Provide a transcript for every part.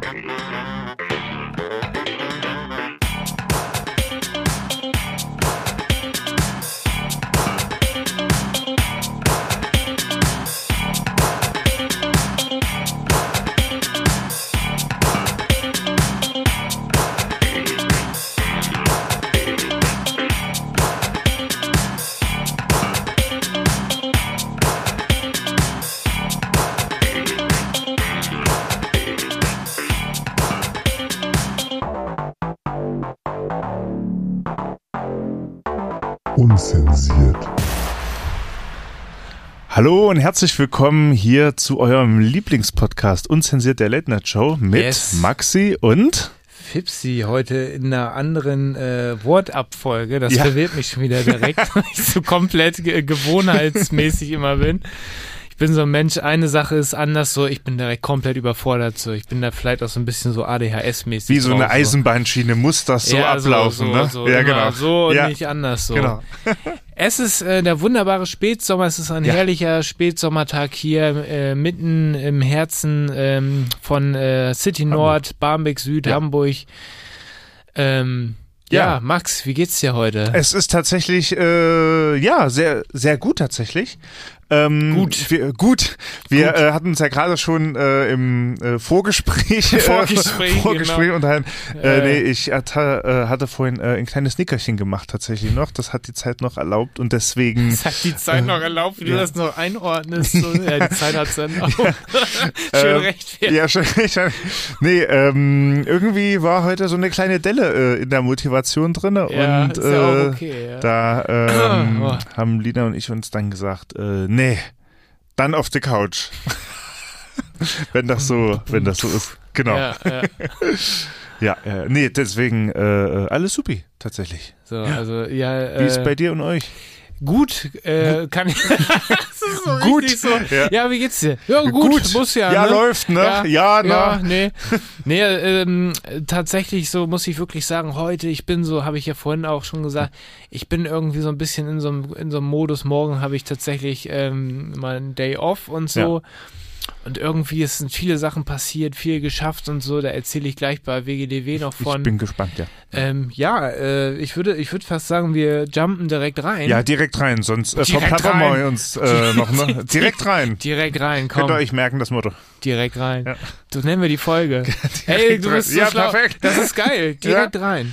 Unzensiert. Hallo und herzlich willkommen hier zu eurem Lieblingspodcast Unzensiert, der Late Night Show mit Maxi und Fipsi, heute in einer anderen Wortabfolge. Das verwirrt mich schon wieder direkt, weil ich so komplett gewohnheitsmäßig immer bin. Ich bin so ein Mensch, eine Sache ist anders, so ich bin direkt komplett überfordert. So ich bin da vielleicht auch so ein bisschen so ADHS-mäßig. Wie so eine Eisenbahnschiene muss das so ablaufen, ne? So, ja, genau. So und nicht anders so. Genau. Es ist der wunderbare Spätsommer, es ist ein herrlicher Spätsommertag hier mitten im Herzen von City Nord, Barmbek Süd, Hamburg. Ja, Max, wie geht's dir heute? Es ist tatsächlich, sehr, sehr gut tatsächlich. Gut. Wir hatten uns ja gerade schon im Vorgespräch genau. unterhalten. Ich hatte vorhin ein kleines Nickerchen gemacht tatsächlich noch. Das hat die Zeit noch erlaubt und deswegen... Das hat die Zeit noch erlaubt, wie du das noch einordnest. So, ja, die Zeit hat's dann auch. Schön rechtfertigt. Ja, schön rechtfertigt. Nee, irgendwie war heute so eine kleine Delle in der Motivation drin und ist ja auch okay, ja. Da haben Lina und ich uns dann gesagt, nee, dann auf die Couch. wenn das so ist. Genau. Ja. Nee, deswegen alles supi, tatsächlich. So, also Wie ist es bei dir und euch? Gut, kann ich. Das ist so gut. So. Ja, wie geht's dir? Ja, gut. Muss ja. Ja, ne? läuft, ne? Ja, nee, tatsächlich so muss ich wirklich sagen, heute, ich bin so, habe ich ja vorhin auch schon gesagt, ich bin irgendwie so ein bisschen in so einem Modus, morgen habe ich tatsächlich mal einen Day off und so. Ja. Und irgendwie sind viele Sachen passiert, viel geschafft und so, da erzähle ich gleich bei WGDW noch von. Ich bin gespannt, ja. Ich würde fast sagen, wir jumpen direkt rein. Ja, direkt rein, sonst verplappern wir uns noch, ne? Direkt rein. Direkt rein, komm. Könnt ihr euch merken, das Motto. Direkt rein. Ja. So nennen wir die Folge. Ey, du bist so schlau. Perfekt. Das ist geil. Direkt rein.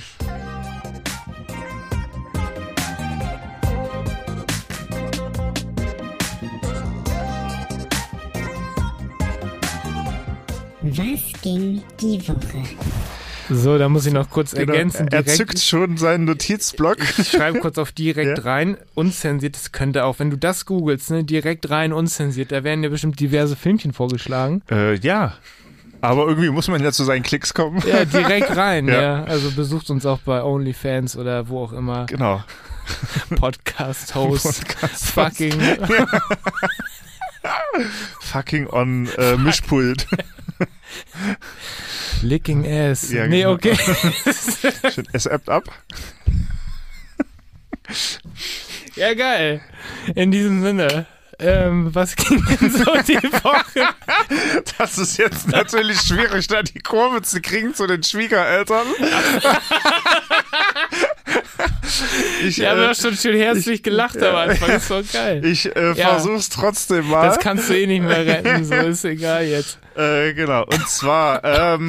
Was ging die Woche? So, da muss ich noch kurz ergänzen. Er zückt schon seinen Notizblock. Ich schreibe kurz auf direkt rein, unzensiert, das könnte auch, wenn du das googelst, ne, direkt rein, unzensiert, da werden dir bestimmt diverse Filmchen vorgeschlagen. Ja, aber irgendwie muss man ja zu seinen Klicks kommen. Ja, direkt rein, ja. Also besucht uns auch bei OnlyFans oder wo auch immer. Genau. Podcast-Host. Fucking. Fucking on Mischpult. Licking ass. Ja, nee, genau. okay. Es appt ab. Ja, geil. In diesem Sinne. Was ging denn so die Woche? Das ist jetzt natürlich schwierig, da die Kurve zu kriegen zu den Schwiegereltern. Wir haben ja schon schön herzlich gelacht am Anfang, das ist doch geil. Ich versuch's trotzdem mal. Das kannst du eh nicht mehr retten, so ist egal jetzt. Genau, und zwar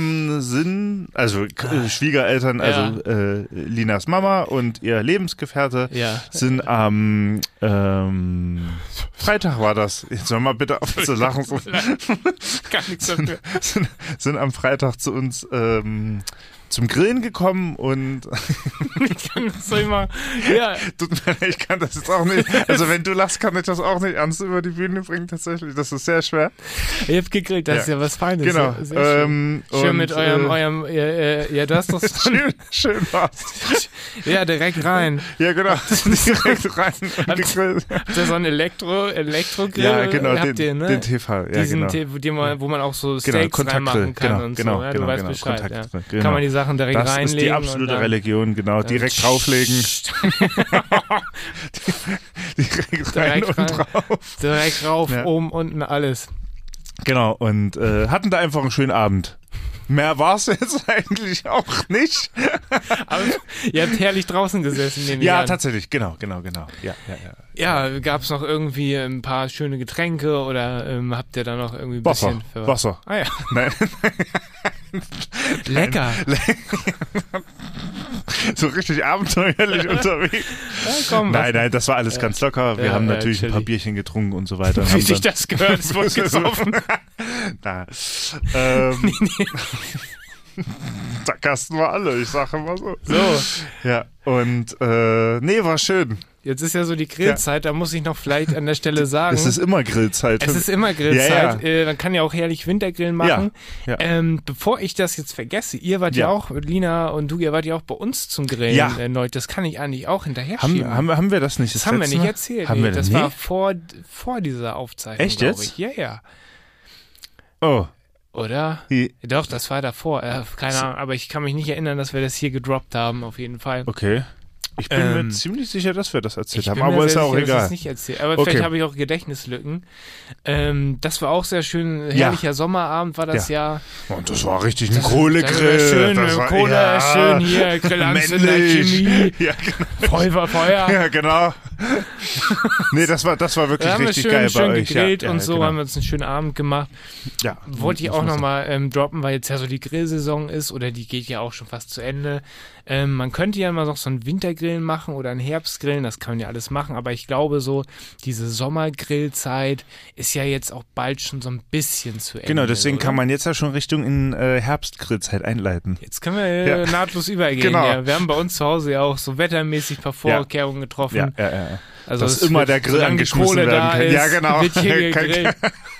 Schwiegereltern, also Linas Mama und ihr Lebensgefährte sind am Freitag war das. Jetzt hör mal bitte auf zu lachen. Gar nichts dafür. Sind am Freitag zu uns zum Grillen gekommen und ich kann das nicht mal. Ja. Ich kann das jetzt auch nicht. Also wenn du lachst, kann ich das auch nicht ernst über die Bühne bringen, tatsächlich. Das ist sehr schwer. Ihr habt gegrillt, das ist ja was Feines. Genau. Schön mit eurem du hast doch schön war's. Ja, direkt rein. Ja, genau. Direkt rein und gegrillt. Habt ihr so einen Elektrogrill? Ja, genau, den TV. Ja, diesen genau. wo man auch so Steaks reinmachen kann und so. Ja, du weißt Bescheid. Ja. Kann man die Sachen direkt reinlegen. Das ist die absolute Religion, genau. Direkt drauflegen. Direkt rein und drauf. Direkt rauf, oben, unten, alles. Genau, und hatten da einfach einen schönen Abend. Mehr war es jetzt eigentlich auch nicht. Aber ihr habt herrlich draußen gesessen, nehme ich Ja, an. tatsächlich, genau. Ja. Ja, gab es noch irgendwie ein paar schöne Getränke oder habt ihr da noch irgendwie ein bisschen... Wasser. Ah ja, Nein. lecker. So richtig abenteuerlich unterwegs. Ja, komm, Nein, das war alles ganz locker. Wir Ja, haben natürlich chillig. ein paar Bierchen getrunken und so weiter. Und Wie haben sich dann- das gehört, es wurde gesoffen. Na, Sackgassen war alle, ich sage immer so. So, Ja, und nee, war schön. jetzt ist ja so die Grillzeit, da muss ich noch vielleicht an der Stelle sagen... Es ist immer Grillzeit. Es ist immer Grillzeit. Ja. Man kann ja auch herrlich Wintergrillen machen. Ja. Bevor ich das jetzt vergesse, ihr wart ja Ja. auch, Lina und du, ihr wart ja auch bei uns zum Grillen Ja. erneut. Das kann ich eigentlich auch hinterher schieben. Haben wir das nicht? das haben wir letzte nicht Mal? erzählt. Haben Nee, wir das das war nicht? vor dieser Aufzeichnung. Echt glaub jetzt? Ich. Ja. Oh. Oder? Doch, das war davor. Keine Ahnung, aber ich kann mich nicht erinnern, dass wir das hier gedroppt haben, auf jeden Fall. Okay. Ich bin mir ziemlich sicher, dass wir das erzählt Ich haben, bin mir aber ist sehr ja auch sicher, dass ich egal. es nicht erzählt. Aber Okay. vielleicht habe ich auch Gedächtnislücken. Das war auch sehr schön. Herrlicher Sommerabend war das ja. Und das war richtig ein Kohlegrill. Schön, das war, Kohle, schön hier, Grillanzünder, männlich. Chemie, Ja, genau. Feuer. Ja, genau. Nee, das war wirklich Da haben wir richtig schön, geil bei schön euch. gegrillt ja, und so genau. haben wir uns einen schönen Abend gemacht. Ja. Wollte ich auch nochmal droppen, weil jetzt ja so die Grillsaison ist oder die geht ja auch schon fast zu Ende. Man könnte ja mal noch so einen Wintergrillen machen oder einen Herbstgrillen, das kann man ja alles machen, aber ich glaube so, diese Sommergrillzeit ist ja jetzt auch bald schon so ein bisschen zu Ende. Genau, deswegen oder? kann man jetzt ja schon Richtung in Herbstgrillzeit einleiten. Jetzt können wir nahtlos übergehen. Genau. Ja. Wir haben bei uns zu Hause ja auch so wettermäßig ein paar Vorkehrungen getroffen. Ja. Also Dass es immer wird, der Grill solange die angeschmissen Kohle werden da kann. ist, Ja, genau. wird hier gegrillt.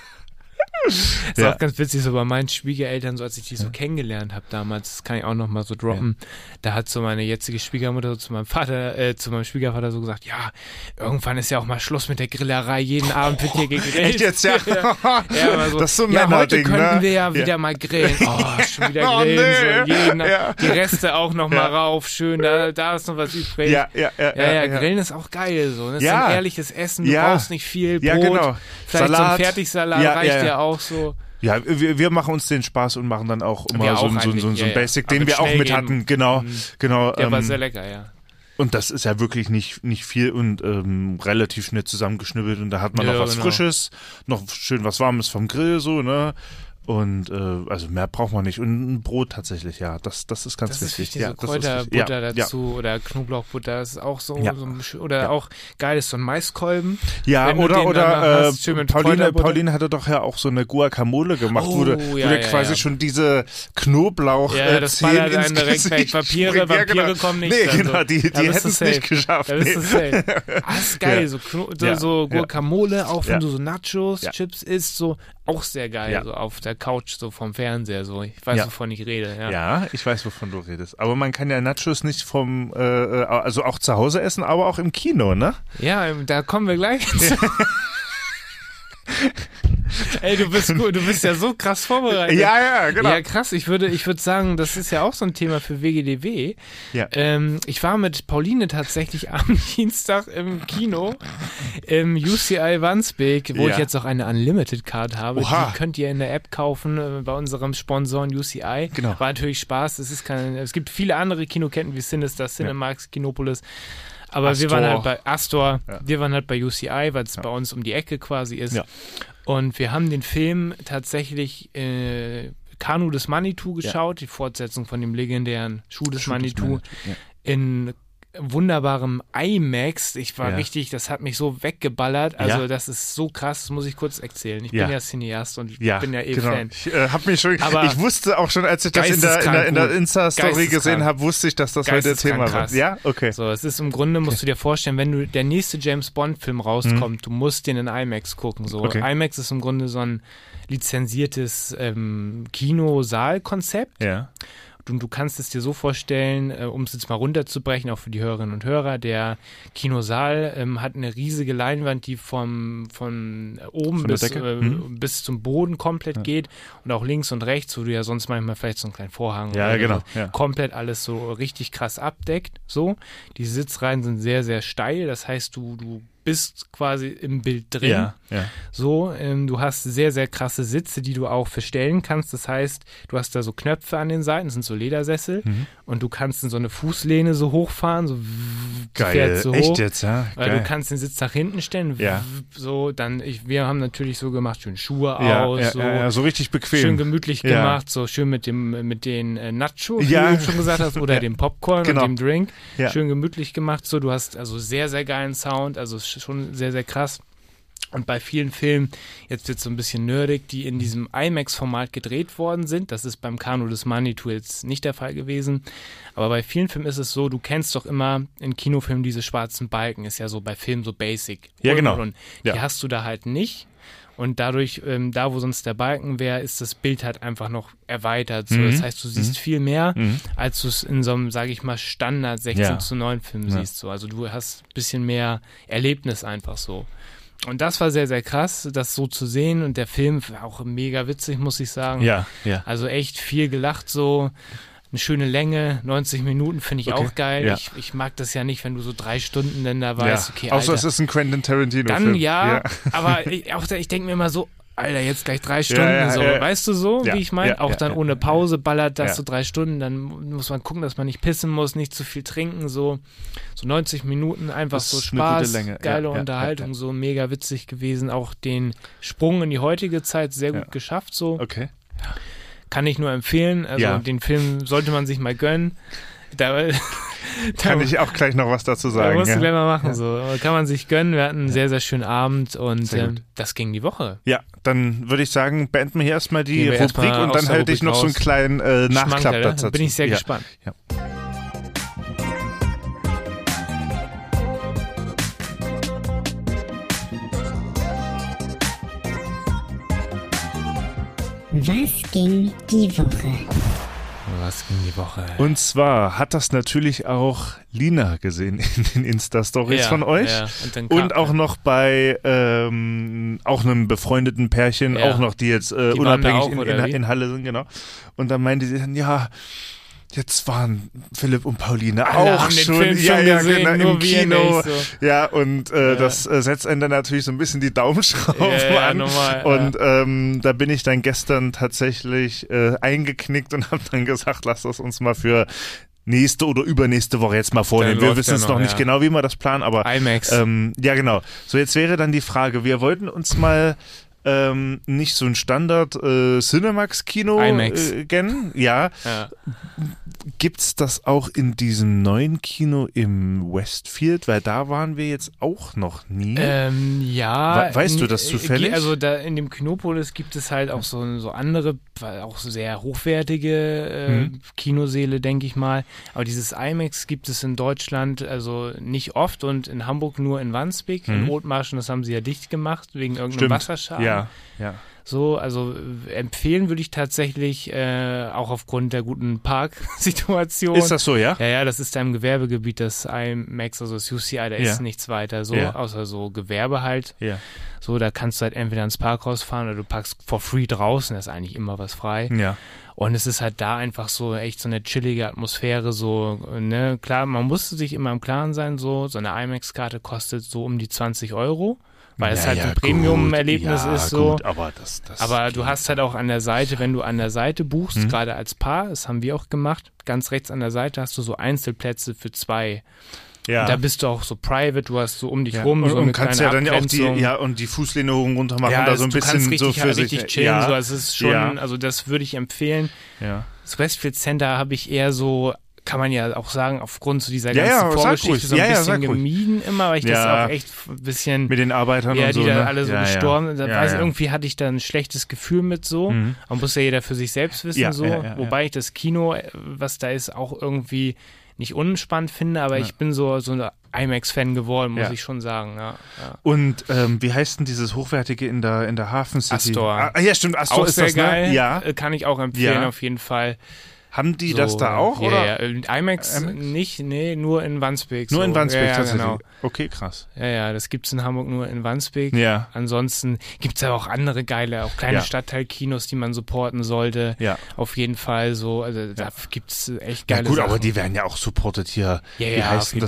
Ist Ja. auch ganz witzig, so bei meinen Schwiegereltern, so als ich die so kennengelernt habe damals, das kann ich auch noch mal so droppen, da hat so meine jetzige Schwiegermutter so zu meinem Schwiegervater so gesagt, ja, irgendwann ist ja auch mal Schluss mit der Grillerei, jeden Abend wird hier gegrillt. Echt jetzt, ja? Ja, immer so, Das ist so ein ja, heute Männerding, könnten ne? wir ja wieder mal grillen. Oh, schon wieder Oh, grillen. nee. So, jeden, Ja. die Reste auch noch mal rauf, schön, da ist noch was übrig. Ja, Grillen ist auch geil so. Das ist Ja. ein ehrliches Essen, du Ja. brauchst nicht viel Brot, Ja, genau. vielleicht so Salat. ein Fertigsalat Ja, reicht ja. ja auch so. Ja, wir machen uns den Spaß und machen dann auch immer Wir so auch ein eigentlich, ja. Basic, Aber den mit wir auch schnell mit gehen. hatten. Genau. Der war sehr lecker, ja. Und das ist ja wirklich nicht viel und relativ schnell zusammengeschnibbelt und da hat man Ja, noch was genau. Frisches, noch schön was Warmes vom Grill, so, ne? Und also mehr braucht man nicht. Und ein Brot tatsächlich, ja. Das ist ganz Das ist wichtig. wichtig, Ja, so das ist wichtig. Kräuterbutter Ja, dazu oder Knoblauchbutter, das ist auch so, Ja. oder auch geil ist so ein Maiskolben. Ja, Wenn du den dann oder hast, schön mit Pauline Kräuterbutter. hatte doch ja auch so eine Guacamole gemacht, Oh, wo du ja, dir ja, quasi ja. schon diese Knoblauch Ja, das Zehen ballert ins einen direkt weg. Gesicht Vampire springt. Ja, genau. kommen nicht. Nee, dann genau, so. die Da bist hätten du es nicht safe. geschafft. Da bist du Nee. safe. Ist geil, Ja. so, Ja. so Guacamole, auch wenn Ja. du so Nachos, Ja. Chips isst, so auch sehr geil, Ja. so auf der Couch, so vom Fernseher, so. Ich weiß, Ja. wovon ich rede, ja. Ja, ich weiß, wovon du redest. Aber man kann ja Nachos nicht also auch zu Hause essen, aber auch im Kino, ne? Ja, da kommen wir gleich zu. Ey, du bist gut, du bist ja so krass vorbereitet. Ja, genau. Ja, krass. Ich würde sagen, das ist ja auch so ein Thema für WGDW. Ja. Ich war mit Pauline tatsächlich am Dienstag im Kino im UCI Wandsbek, wo Ja. ich jetzt auch eine Unlimited Card habe. Oha. Die könnt ihr in der App kaufen bei unserem Sponsoren UCI. Genau. War natürlich Spaß. Es gibt viele andere Kinoketten wie Sinister, Cinemax, Kinopolis. Aber wir waren halt bei Astor, wir waren halt bei UCI, weil es bei uns um die Ecke quasi ist. Ja. Und wir haben den Film tatsächlich Kanu des Manitou geschaut, die Fortsetzung von dem legendären Schuh des Manitou, in wunderbarem IMAX. Ich war richtig, das hat mich so weggeballert. Also das ist so krass, das muss ich kurz erzählen. Ich bin ja Cineast und ich bin ja Fan. Ich hab mich schon, Aber ich wusste auch schon, als ich das in der Insta-Story gesehen habe, wusste ich, dass das heute Thema krass. wird. Ja, okay. So, es ist im Grunde, musst du dir vorstellen, wenn der nächste James-Bond-Film rauskommt, du musst den in IMAX gucken. So. Okay. IMAX ist im Grunde so ein lizenziertes Kinosaal-Konzept. Ja. Du kannst es dir so vorstellen, um es jetzt mal runterzubrechen, auch für die Hörerinnen und Hörer, der Kinosaal hat eine riesige Leinwand, die von oben bis zum Boden komplett geht und auch links und rechts, wo du ja sonst manchmal vielleicht so einen kleinen Vorhang komplett alles so richtig krass abdeckt. So. Die Sitzreihen sind sehr, sehr steil, das heißt, du bist quasi im Bild drin. Ja. So, du hast sehr, sehr krasse Sitze, die du auch verstellen kannst. Das heißt, du hast da so Knöpfe an den Seiten, das sind so Ledersessel und du kannst in so eine Fußlehne so hochfahren, so Geil, so echt hoch, jetzt, ja? weil Geil. du kannst den Sitz nach hinten stellen. Ja. So, dann, wir haben natürlich so gemacht, schön Schuhe Ja, aus, so richtig bequem. schön gemütlich Ja. gemacht, so schön mit den Nacho, wie Ja. du schon gesagt hast, oder dem Popcorn Genau. und dem Drink. Ja. Schön gemütlich gemacht, so. Du hast also sehr, sehr geilen Sound, also ist schon sehr, sehr krass. Und bei vielen Filmen, jetzt wird es so ein bisschen nerdig, die in diesem IMAX-Format gedreht worden sind, das ist beim Kano des Manitou jetzt nicht der Fall gewesen, aber bei vielen Filmen ist es so, du kennst doch immer in Kinofilmen diese schwarzen Balken, ist ja so bei Filmen so basic. Ja, genau. Und Ja. die hast du da halt nicht. Und dadurch, da wo sonst der Balken wäre, ist das Bild halt einfach noch erweitert. So. Das heißt, du siehst viel mehr, als du es in so einem, sage ich mal, Standard 16:9 Film siehst. So. Also du hast ein bisschen mehr Erlebnis einfach so. Und das war sehr, sehr krass, das so zu sehen. Und der Film war auch mega witzig, muss ich sagen. Ja. Also echt viel gelacht so. Eine schöne Länge, 90 Minuten finde ich auch geil. Ja. Ich mag das ja nicht, wenn du so 3 Stunden dann da weißt, okay, Außer Alter. es ist ein Quentin Tarantino-Film. Dann ja, aber ich denke mir immer so, Alter, jetzt gleich 3 Stunden, ja. weißt du so, Ja, wie ich meine? ja, auch ja, dann ja, ohne Pause ballert das ja. so 3 Stunden, dann muss man gucken, dass man nicht pissen muss, nicht zu viel trinken, so 90 Minuten, einfach Das so ist eine Spaß, gute Länge. geile Ja, Unterhaltung, ja. so mega witzig gewesen, auch den Sprung in die heutige Zeit sehr gut geschafft, so. Okay. Kann ich nur empfehlen, also den Film sollte man sich mal gönnen. Kann ich auch gleich noch was dazu sagen. Musst du gleich mal machen, so. Kann man sich gönnen. Wir hatten einen sehr, sehr schönen Abend und das ging die Woche. Ja, dann würde ich sagen, beenden wir hier erstmal die Gehen wir Rubrik erstmal und aus dann der halte ich Rubrik noch so einen raus. kleinen Nachklapp Schmankerl, dazu. bin ich sehr gespannt. Ja. Was ging die Woche? Was ging die Woche? Und zwar hat das natürlich auch Lina gesehen in den Insta-Stories von euch. Ja. Und auch noch bei auch einem befreundeten Pärchen, auch noch, die jetzt unabhängig auch, in Halle sind, genau. Und dann meinte sie dann, ja, jetzt waren Philipp und Pauline Alle auch haben den schon, Film schon gesehen, genau, nur im wir Kino. nicht, so. Ja, und das setzt einen dann natürlich so ein bisschen die Daumenschrauben an. Normal, und da bin ich dann gestern tatsächlich eingeknickt und habe dann gesagt, lass das uns mal für nächste oder übernächste Woche jetzt mal vornehmen. Wir wissen es noch nicht genau, wie wir das planen, aber IMAX. ja, genau. So, jetzt wäre dann die Frage, wir wollten uns mal nicht so ein Standard Cinemax-Kino gönnen. Ja. Gibt's das auch in diesem neuen Kino im Westfield? Weil da waren wir jetzt auch noch nie. Ja. Weißt du das zufällig? Also da in dem Kinopolis gibt es halt auch so andere, auch sehr hochwertige Kinosäle, denke ich mal. Aber dieses IMAX gibt es in Deutschland also nicht oft und in Hamburg nur in Wandsbek. In Othmarschen, das haben sie ja dicht gemacht, wegen irgendeinem Wasserschaden. Ja. So, also empfehlen würde ich tatsächlich auch aufgrund der guten Parksituation. Ist das so, ja? Ja, das ist da im Gewerbegebiet, das IMAX, also das UCI, da ist nichts weiter so, außer so Gewerbe halt. Ja. So, da kannst du halt entweder ins Parkhaus fahren oder du parkst for free draußen, da ist eigentlich immer was frei. Ja. Und es ist halt da einfach so echt so eine chillige Atmosphäre, so, ne, klar, man muss sich immer im Klaren sein, so eine IMAX-Karte kostet so um die 20 €. Weil es halt ein Premium-Erlebnis ist so. Gut, aber du hast halt auch an der Seite, wenn du an der Seite buchst, gerade als Paar, das haben wir auch gemacht, ganz rechts an der Seite hast du so Einzelplätze für 2. Ja. Und da bist du auch so private, du hast so um dich rum so und eine kannst kleine ja dann Abgrenzung. auch die Fußlehne hoch und runter machen, ja, da so ein du bisschen kannst richtig, so für sich. richtig chillen, so, also es ist schon, also das würde ich empfehlen. Ja. Das Westfield Center habe ich eher so, kann man ja auch sagen, aufgrund so dieser Ja, ganzen sag Vorgeschichte ruhig. so ein bisschen sag ruhig. gemieden immer, weil ich das auch echt ein bisschen mit den Arbeitern und so, die da ne? alle so gestorben sind. Da weiß ich, ja. irgendwie hatte ich da ein schlechtes Gefühl mit so. Man muss ja jeder für sich selbst wissen, Ja, so. ja. Wobei ich das Kino, was da ist, auch irgendwie nicht unspannend finde, aber ich bin so ein IMAX-Fan geworden, muss ich schon sagen. Ja. Und wie heißt denn dieses Hochwertige in der Hafen City? Astor. Ja, stimmt, Astor auch ist sehr das, geil. Ne? Ja. Kann ich auch empfehlen, auf jeden Fall. Haben die das da auch, oder? Ja, IMAX nicht, nee, nur in Wandsbek. Nur in Wandsbek tatsächlich. Genau. Okay, krass. Ja, das gibt's in Hamburg nur in Wandsbek. Ja. Ansonsten gibt's ja auch andere geile, auch kleine Stadtteilkinos, die man supporten sollte. Ja. Auf jeden Fall so, also da gibt's echt geile Ja gut, Sachen. aber die werden ja auch supported hier. Wie heißt denn das ja?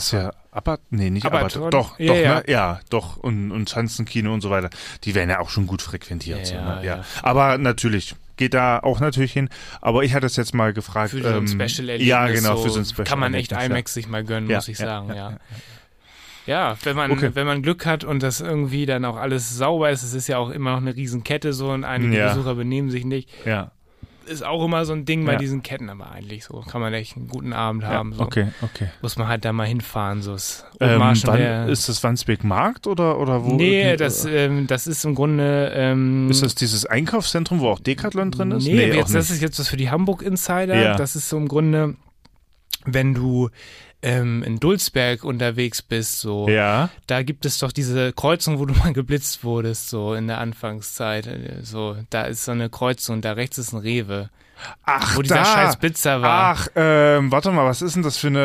nicht Abaton. Doch, ne? Ja, doch. Und Schanzenkino und so weiter. Die werden ja auch schon gut frequentiert. Ja. Aber natürlich, geht da auch natürlich hin. Aber ich hatte es jetzt mal gefragt. Für so ein Special-Erlebnis. Ja, genau, für so ein Special-Erlebnis. Kann man echt IMAX sich mal gönnen, muss ich sagen, ja. Ja, wenn man Glück hat und das irgendwie dann auch alles sauber ist, es ist ja auch immer noch eine Riesenkette so und einige Besucher benehmen sich nicht. Ja. Ist auch immer so ein Ding bei diesen Ketten, aber eigentlich so kann man echt einen guten Abend haben. So. Okay. Muss man halt da mal hinfahren. So ist das Wandsbek Markt oder wo? Nee, das ist im Grunde... ist das dieses Einkaufszentrum, wo auch Decathlon drin ist? Nee, das ist jetzt was für die Hamburg Insider. Ja. Das ist so im Grunde, wenn du in Dulsberg unterwegs bist, so, da gibt es doch diese Kreuzung, wo du mal geblitzt wurdest, so in der Anfangszeit, so, da ist so eine Kreuzung, da rechts ist ein Rewe. Ach, wo dieser scheiß Blitzer war. Ach, warte mal, was ist denn das für eine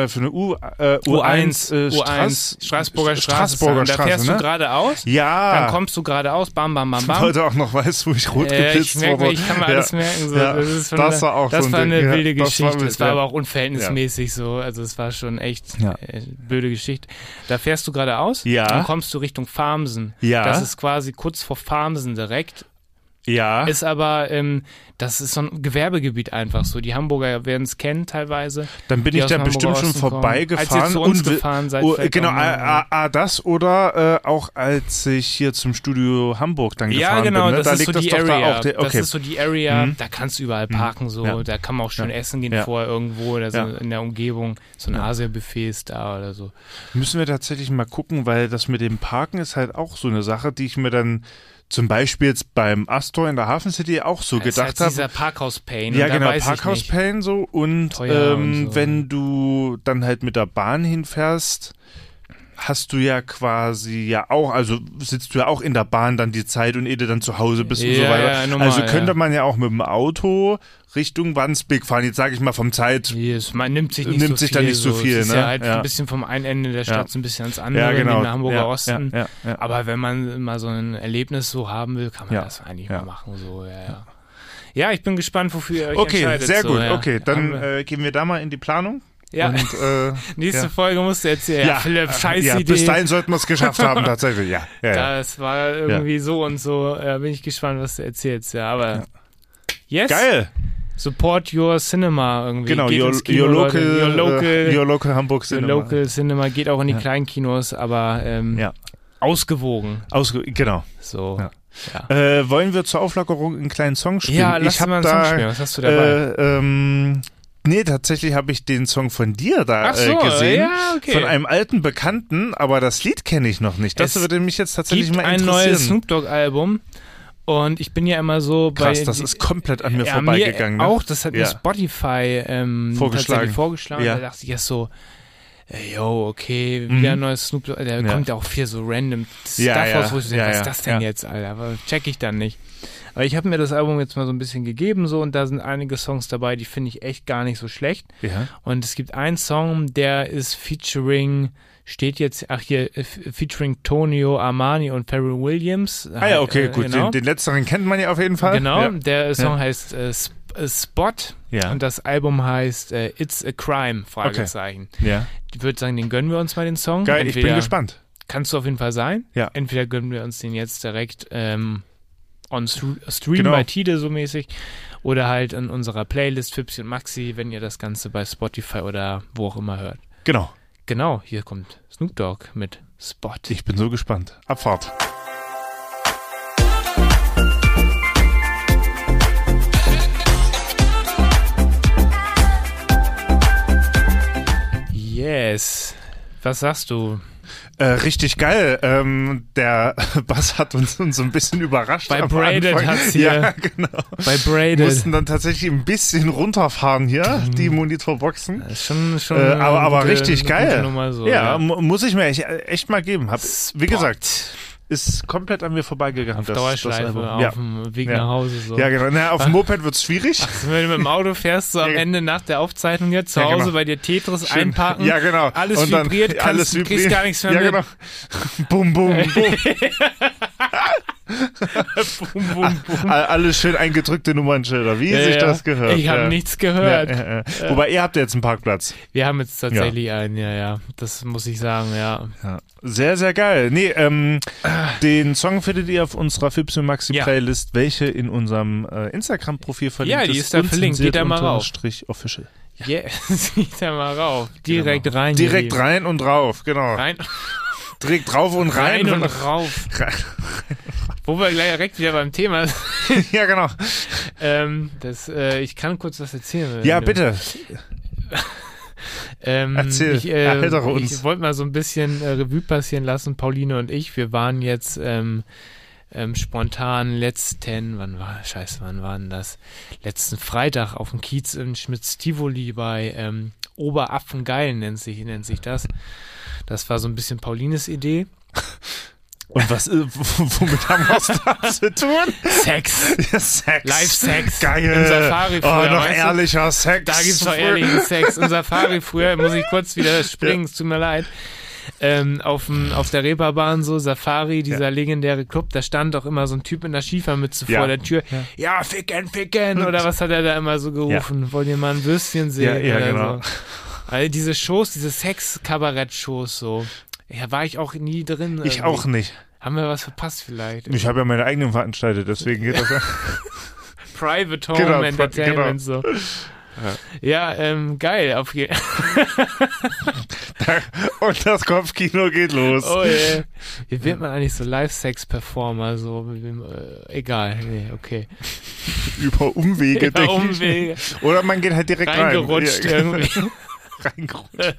U1 Straßburger Straße. Da fährst du geradeaus, dann kommst du geradeaus, bam, bam, bam, bam. Heute auch noch weißt, wo ich rot geblitzt wurde. Ich kann mir alles merken. So. Das war eine wilde Geschichte. Das war aber auch unverhältnismäßig so. Also es war schon echt blöde Geschichte. Da fährst du geradeaus, dann kommst du Richtung Farmsen. Das ist quasi kurz vor Farmsen direkt. Ja. Ist aber, das ist so ein Gewerbegebiet einfach so. Die Hamburger werden es kennen teilweise. Dann bin ich da bestimmt schon vorbeigefahren. Als ihr zu uns gefahren seid. Genau, das oder auch als ich hier zum Studio Hamburg dann gefahren bin. Ja, genau, ne? das ist so die Area. Okay. Das ist so die Area, da kannst du überall parken, so. Da kann man auch schön essen gehen vorher irgendwo oder so in der Umgebung. So ein Asia-Buffet ist da oder so. Müssen wir tatsächlich mal gucken, weil das mit dem Parken ist halt auch so eine Sache, die ich mir dann zum Beispiel jetzt beim Astor in der Hafen City auch so gedacht habe. Dieser Parkhaus-Pain. Ja, genau, Parkhaus-Pain so. Und so. Wenn du dann halt mit der Bahn hinfährst, hast du ja quasi auch, also sitzt du ja auch in der Bahn dann die Zeit und ehe du dann zu Hause bist und so weiter. Ja, normal, also könnte man ja auch mit dem Auto Richtung Wandsbek fahren. Jetzt sage ich mal vom Zeit. Man nimmt sich nicht so viel. Es ist ja halt ein bisschen vom einen Ende der Stadt so ein bisschen ans andere, in den Hamburger Osten. Aber wenn man mal so ein Erlebnis so haben will, kann man das eigentlich mal machen. So, ja, ich bin gespannt, wofür ihr euch entscheidet. Okay, sehr gut. Okay, dann gehen wir da mal in die Planung. Ja, und, nächste Folge musst du erzählen. Ja, Philipp, scheiß Idee. Bis dahin sollten wir es geschafft haben, tatsächlich. Ja. Das war irgendwie so und so. Bin ich gespannt, was du erzählst. Ja, aber yes. Geil. Support your cinema irgendwie. Genau, geht your local Hamburg Cinema. Your local Cinema geht auch in die kleinen Kinos, aber ausgewogen. Genau. So. Ja. Ja. Wollen wir zur Auflockerung einen kleinen Song spielen? Ja, lass mal einen Song spielen. Was hast du dabei? Nee, tatsächlich habe ich den Song von dir da gesehen. Ja, okay. Von einem alten Bekannten, aber das Lied kenne ich noch nicht. Das würde mich jetzt tatsächlich mal interessieren. Es gibt ein neues Snoop Dogg-Album und ich bin ja immer so bei... Krass, das ist komplett an mir vorbeigegangen. Mir auch, das hat mir Spotify vorgeschlagen. Ja. Da dachte ich erst so, okay, wieder ein neues Snoop Dogg. Der kommt ja auch viel so random Stuff aus, wo ich denke, was ist das denn jetzt, Alter? Aber check ich dann nicht. Aber ich habe mir das Album jetzt mal so ein bisschen gegeben so und da sind einige Songs dabei, die finde ich echt gar nicht so schlecht. Ja. Und es gibt einen Song, der ist featuring Tonio Armani und Pharrell Williams. Ja, okay, gut. Genau. Den letzteren kennt man ja auf jeden Fall. Genau, der Song heißt Spot und das Album heißt It's a Crime, Fragezeichen. Okay. Ja. Ich würde sagen, den gönnen wir uns mal den Song. Geil, ich bin gespannt. Kannst du auf jeden Fall sein. Ja. Entweder gönnen wir uns den jetzt direkt on Stream bei Tide so mäßig oder halt in unserer Playlist Fipsi und Maxi, wenn ihr das Ganze bei Spotify oder wo auch immer hört. Genau, hier kommt Snoop Dogg mit Spot. Ich bin so gespannt. Abfahrt. Yes. Was sagst du? Richtig geil. Der Bass hat uns so ein bisschen überrascht. Vibrated hat's hier. Ja, genau. Vibrated. Wir mussten dann tatsächlich ein bisschen runterfahren hier, die Monitorboxen. Das ist schon aber richtig geil. Nummer so, ja, muss ich mir echt mal geben. Wie gesagt, ist komplett an mir vorbeigegangen. Auf Dauerschleife, auf dem Weg nach Hause. So. Ja, genau. Auf dem Moped wird's schwierig. Wenn du mit dem Auto fährst, so am Ende nach der Aufzeichnung jetzt zu Hause bei dir Tetris einpacken. Ja, genau. Alles und vibriert, kriegst gar nichts mehr mit. Ja, genau. Bum, bum, bum. Boom, boom, boom. Alles schön eingedrückte Nummernschilder, wie sich das gehört. Ich habe nichts gehört. Wobei, ihr habt jetzt einen Parkplatz. Wir haben jetzt tatsächlich einen, ja. Das muss ich sagen, ja. Sehr, sehr geil. Nee, den Song findet ihr auf unserer Fipsi Maxi Playlist, welche in unserem Instagram-Profil verlinkt ist. Ja, die ist da verlinkt. Geht da mal rauf. Official. Ja, geht da mal rauf. Direkt rein. Direkt rein und rauf, genau. Rein. Direkt drauf und rein. Und rauf. Wo wir gleich direkt wieder beim Thema sind. Ja, genau. Ich kann kurz was erzählen. Ja, bitte. Erzähl, erhältere uns. Ich wollte mal so ein bisschen Revue passieren lassen, Pauline und ich. Wir waren jetzt spontan wann war denn das? Letzten Freitag auf dem Kiez in Schmitz-Tivoli bei Oberaffengeil nennt sich das. Das war so ein bisschen Paulines Idee. Und womit haben wir es da zu tun? Sex. Ja, Sex. Live-Sex. Geil. Im Safari früher. Noch ehrlicher Sex. Da gibt's noch ehrlichen Sex. Im Safari früher, muss ich kurz wieder springen, es tut mir leid. Auf der Reeperbahn so, Safari, dieser legendäre Club, da stand doch immer so ein Typ in der Schiefermütze vor der Tür. Ja, ficken, oder was hat er da immer so gerufen? Ja. Wollt ihr mal ein Würstchen sehen? Ja, oder genau. So. Also diese Shows, diese Sex-Kabarett-Shows so, ja, war ich auch nie drin. Irgendwie. Ich auch nicht. Haben wir was verpasst vielleicht? Ich habe ja meine eigenen veranstaltet, deswegen geht das ja. Private Home Entertainment so. Ja, geil, auf jeden Fall. Und das Kopfkino geht los. Oh yeah. Wie wird man eigentlich so Live-Sex-Performer? So, egal, nee, okay. Über Umwege, denke Umwege. Ich. Oder man geht halt direkt reingerutscht irgendwie. Reingerutscht.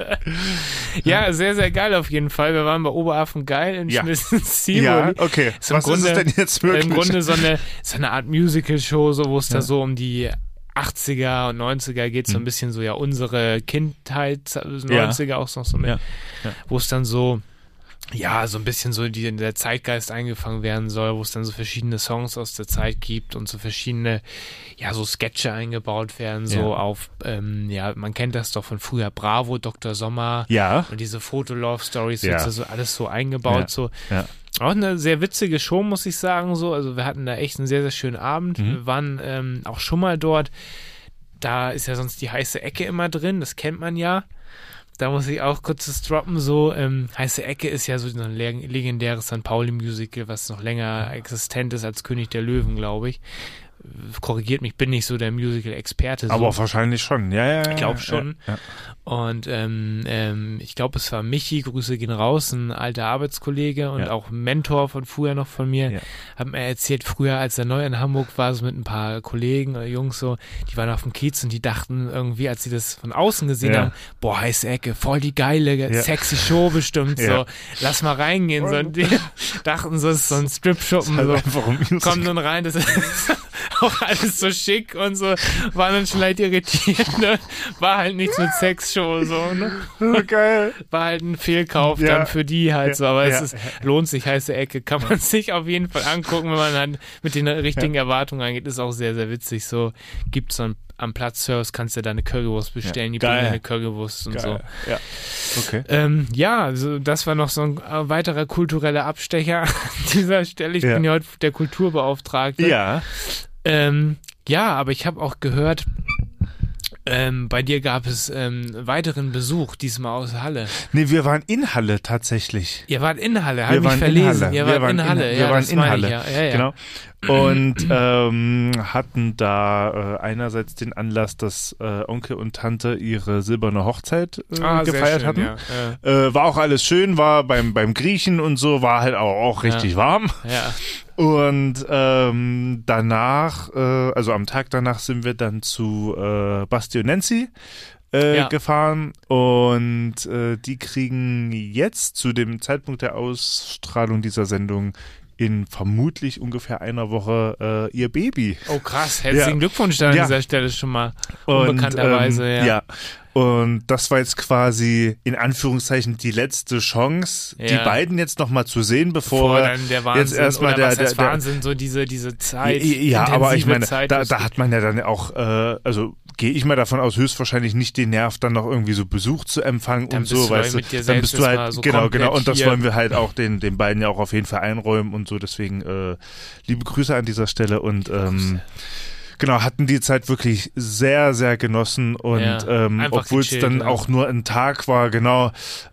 Ja, sehr, sehr geil auf jeden Fall. Wir waren bei Oberaffengeil in Schmitz-Tivoli. Ja, okay. Was ist es denn jetzt wirklich? Im Grunde so eine Art Musical-Show, so, wo es da so um die 80er und 90er geht, so ein bisschen so, unsere Kindheit, 90er auch noch so mit, wo es dann so, so ein bisschen so der Zeitgeist eingefangen werden soll, wo es dann so verschiedene Songs aus der Zeit gibt und so verschiedene, so Sketche eingebaut werden, so auf, man kennt das doch von früher, Bravo, Dr. Sommer und diese Foto-Love-Stories, wird so alles so eingebaut, so. Ja. Auch eine sehr witzige Show, muss ich sagen, so. Also wir hatten da echt einen sehr, sehr schönen Abend. Wir waren auch schon mal dort. Da ist ja sonst die heiße Ecke immer drin, das kennt man ja. Da muss ich auch kurz droppen, so, heiße Ecke ist ja so ein legendäres St. Pauli-Musical, was noch länger existent ist als König der Löwen, glaube ich. Korrigiert mich, bin nicht so der Musical-Experte. So. Aber wahrscheinlich schon, Ich glaube schon. Ja. Und ich glaube, es war Michi, Grüße gehen raus, ein alter Arbeitskollege und auch Mentor von früher noch von mir. Hat mir erzählt, früher, als er neu in Hamburg war, so mit ein paar Kollegen oder Jungs so, die waren auf dem Kiez und die dachten irgendwie, als sie das von außen gesehen haben, boah, heiße Ecke, voll die geile, sexy Show bestimmt, so, lass mal reingehen. So, und die dachten so, es ist so ein Strip-Schuppen, so, kommen nun rein, das ist auch alles so schick und so, waren dann schon leicht irritiert, ne? War halt nichts mit Sexshow, so, ne? Geil. War halt ein Fehlkauf dann für die halt so, aber es lohnt sich, heiße Ecke, kann man sich auf jeden Fall angucken, wenn man halt mit den richtigen Erwartungen angeht, ist auch sehr, sehr witzig, so, gibt's so am Platzservice, kannst du deine Currywurst bestellen, die bringen eine Currywurst und so. Ja, okay. Also das war noch so ein weiterer kultureller Abstecher an dieser Stelle. Ich bin ja heute der Kulturbeauftragte. Ja. Aber ich habe auch gehört, bei dir gab es weiteren Besuch, diesmal aus Halle. Nee, wir waren in Halle tatsächlich. Ihr wart in Halle, habe ich mich verlesen. Ihr wart in Halle. Wir waren in Halle, ja. Genau. Und hatten da einerseits den Anlass, dass Onkel und Tante ihre silberne Hochzeit gefeiert hatten. Ja. War auch alles schön, war beim Griechen und so, war halt auch richtig warm. Ja. Und danach, also am Tag danach sind wir dann zu Basti und Nancy gefahren und die kriegen jetzt zu dem Zeitpunkt der Ausstrahlung dieser Sendung in vermutlich ungefähr einer Woche ihr Baby. Oh krass, herzlichen Glückwunsch an dieser Stelle schon mal, unbekannterweise. Und das war jetzt quasi in Anführungszeichen die letzte Chance, die beiden jetzt nochmal zu sehen, bevor dann der Wahnsinn, jetzt erstmal der Wahnsinn, so diese Zeit. Ja, aber ich meine, Zeit da hat man ja dann auch, also gehe ich mal davon aus, höchstwahrscheinlich nicht den Nerv, dann noch irgendwie so Besuch zu empfangen dann und so, weißt du. Dann bist du halt, so genau, und das hier. wollen wir halt auch den beiden ja auch auf jeden Fall einräumen und so, deswegen liebe Grüße an dieser Stelle und genau, hatten die Zeit wirklich sehr, sehr genossen und obwohl es dann auch nur ein Tag war, genau,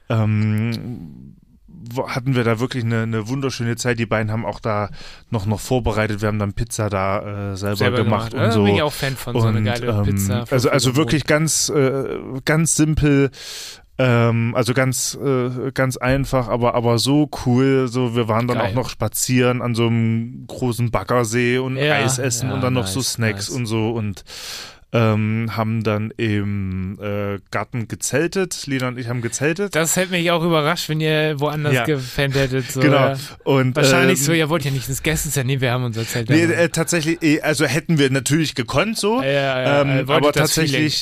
hatten wir da wirklich eine wunderschöne Zeit. Die beiden haben auch da noch vorbereitet. Wir haben dann Pizza da selber gemacht und so. Da bin ich auch Fan von so einer geile Pizza. Also wirklich ganz simpel. Also ganz einfach, aber so cool. So, wir waren dann auch noch spazieren an so einem großen Baggersee und Eis essen und dann noch so Snacks und so und haben dann im Garten gezeltet. Lena und ich haben gezeltet. Das hätte mich auch überrascht, wenn ihr woanders gepennt hättet. So, genau. Und, wahrscheinlich so, ihr wollt ja nicht ins Gästezelt. Nee, wir haben unser Zelt. Nee, tatsächlich, also hätten wir natürlich gekonnt so. Aber tatsächlich,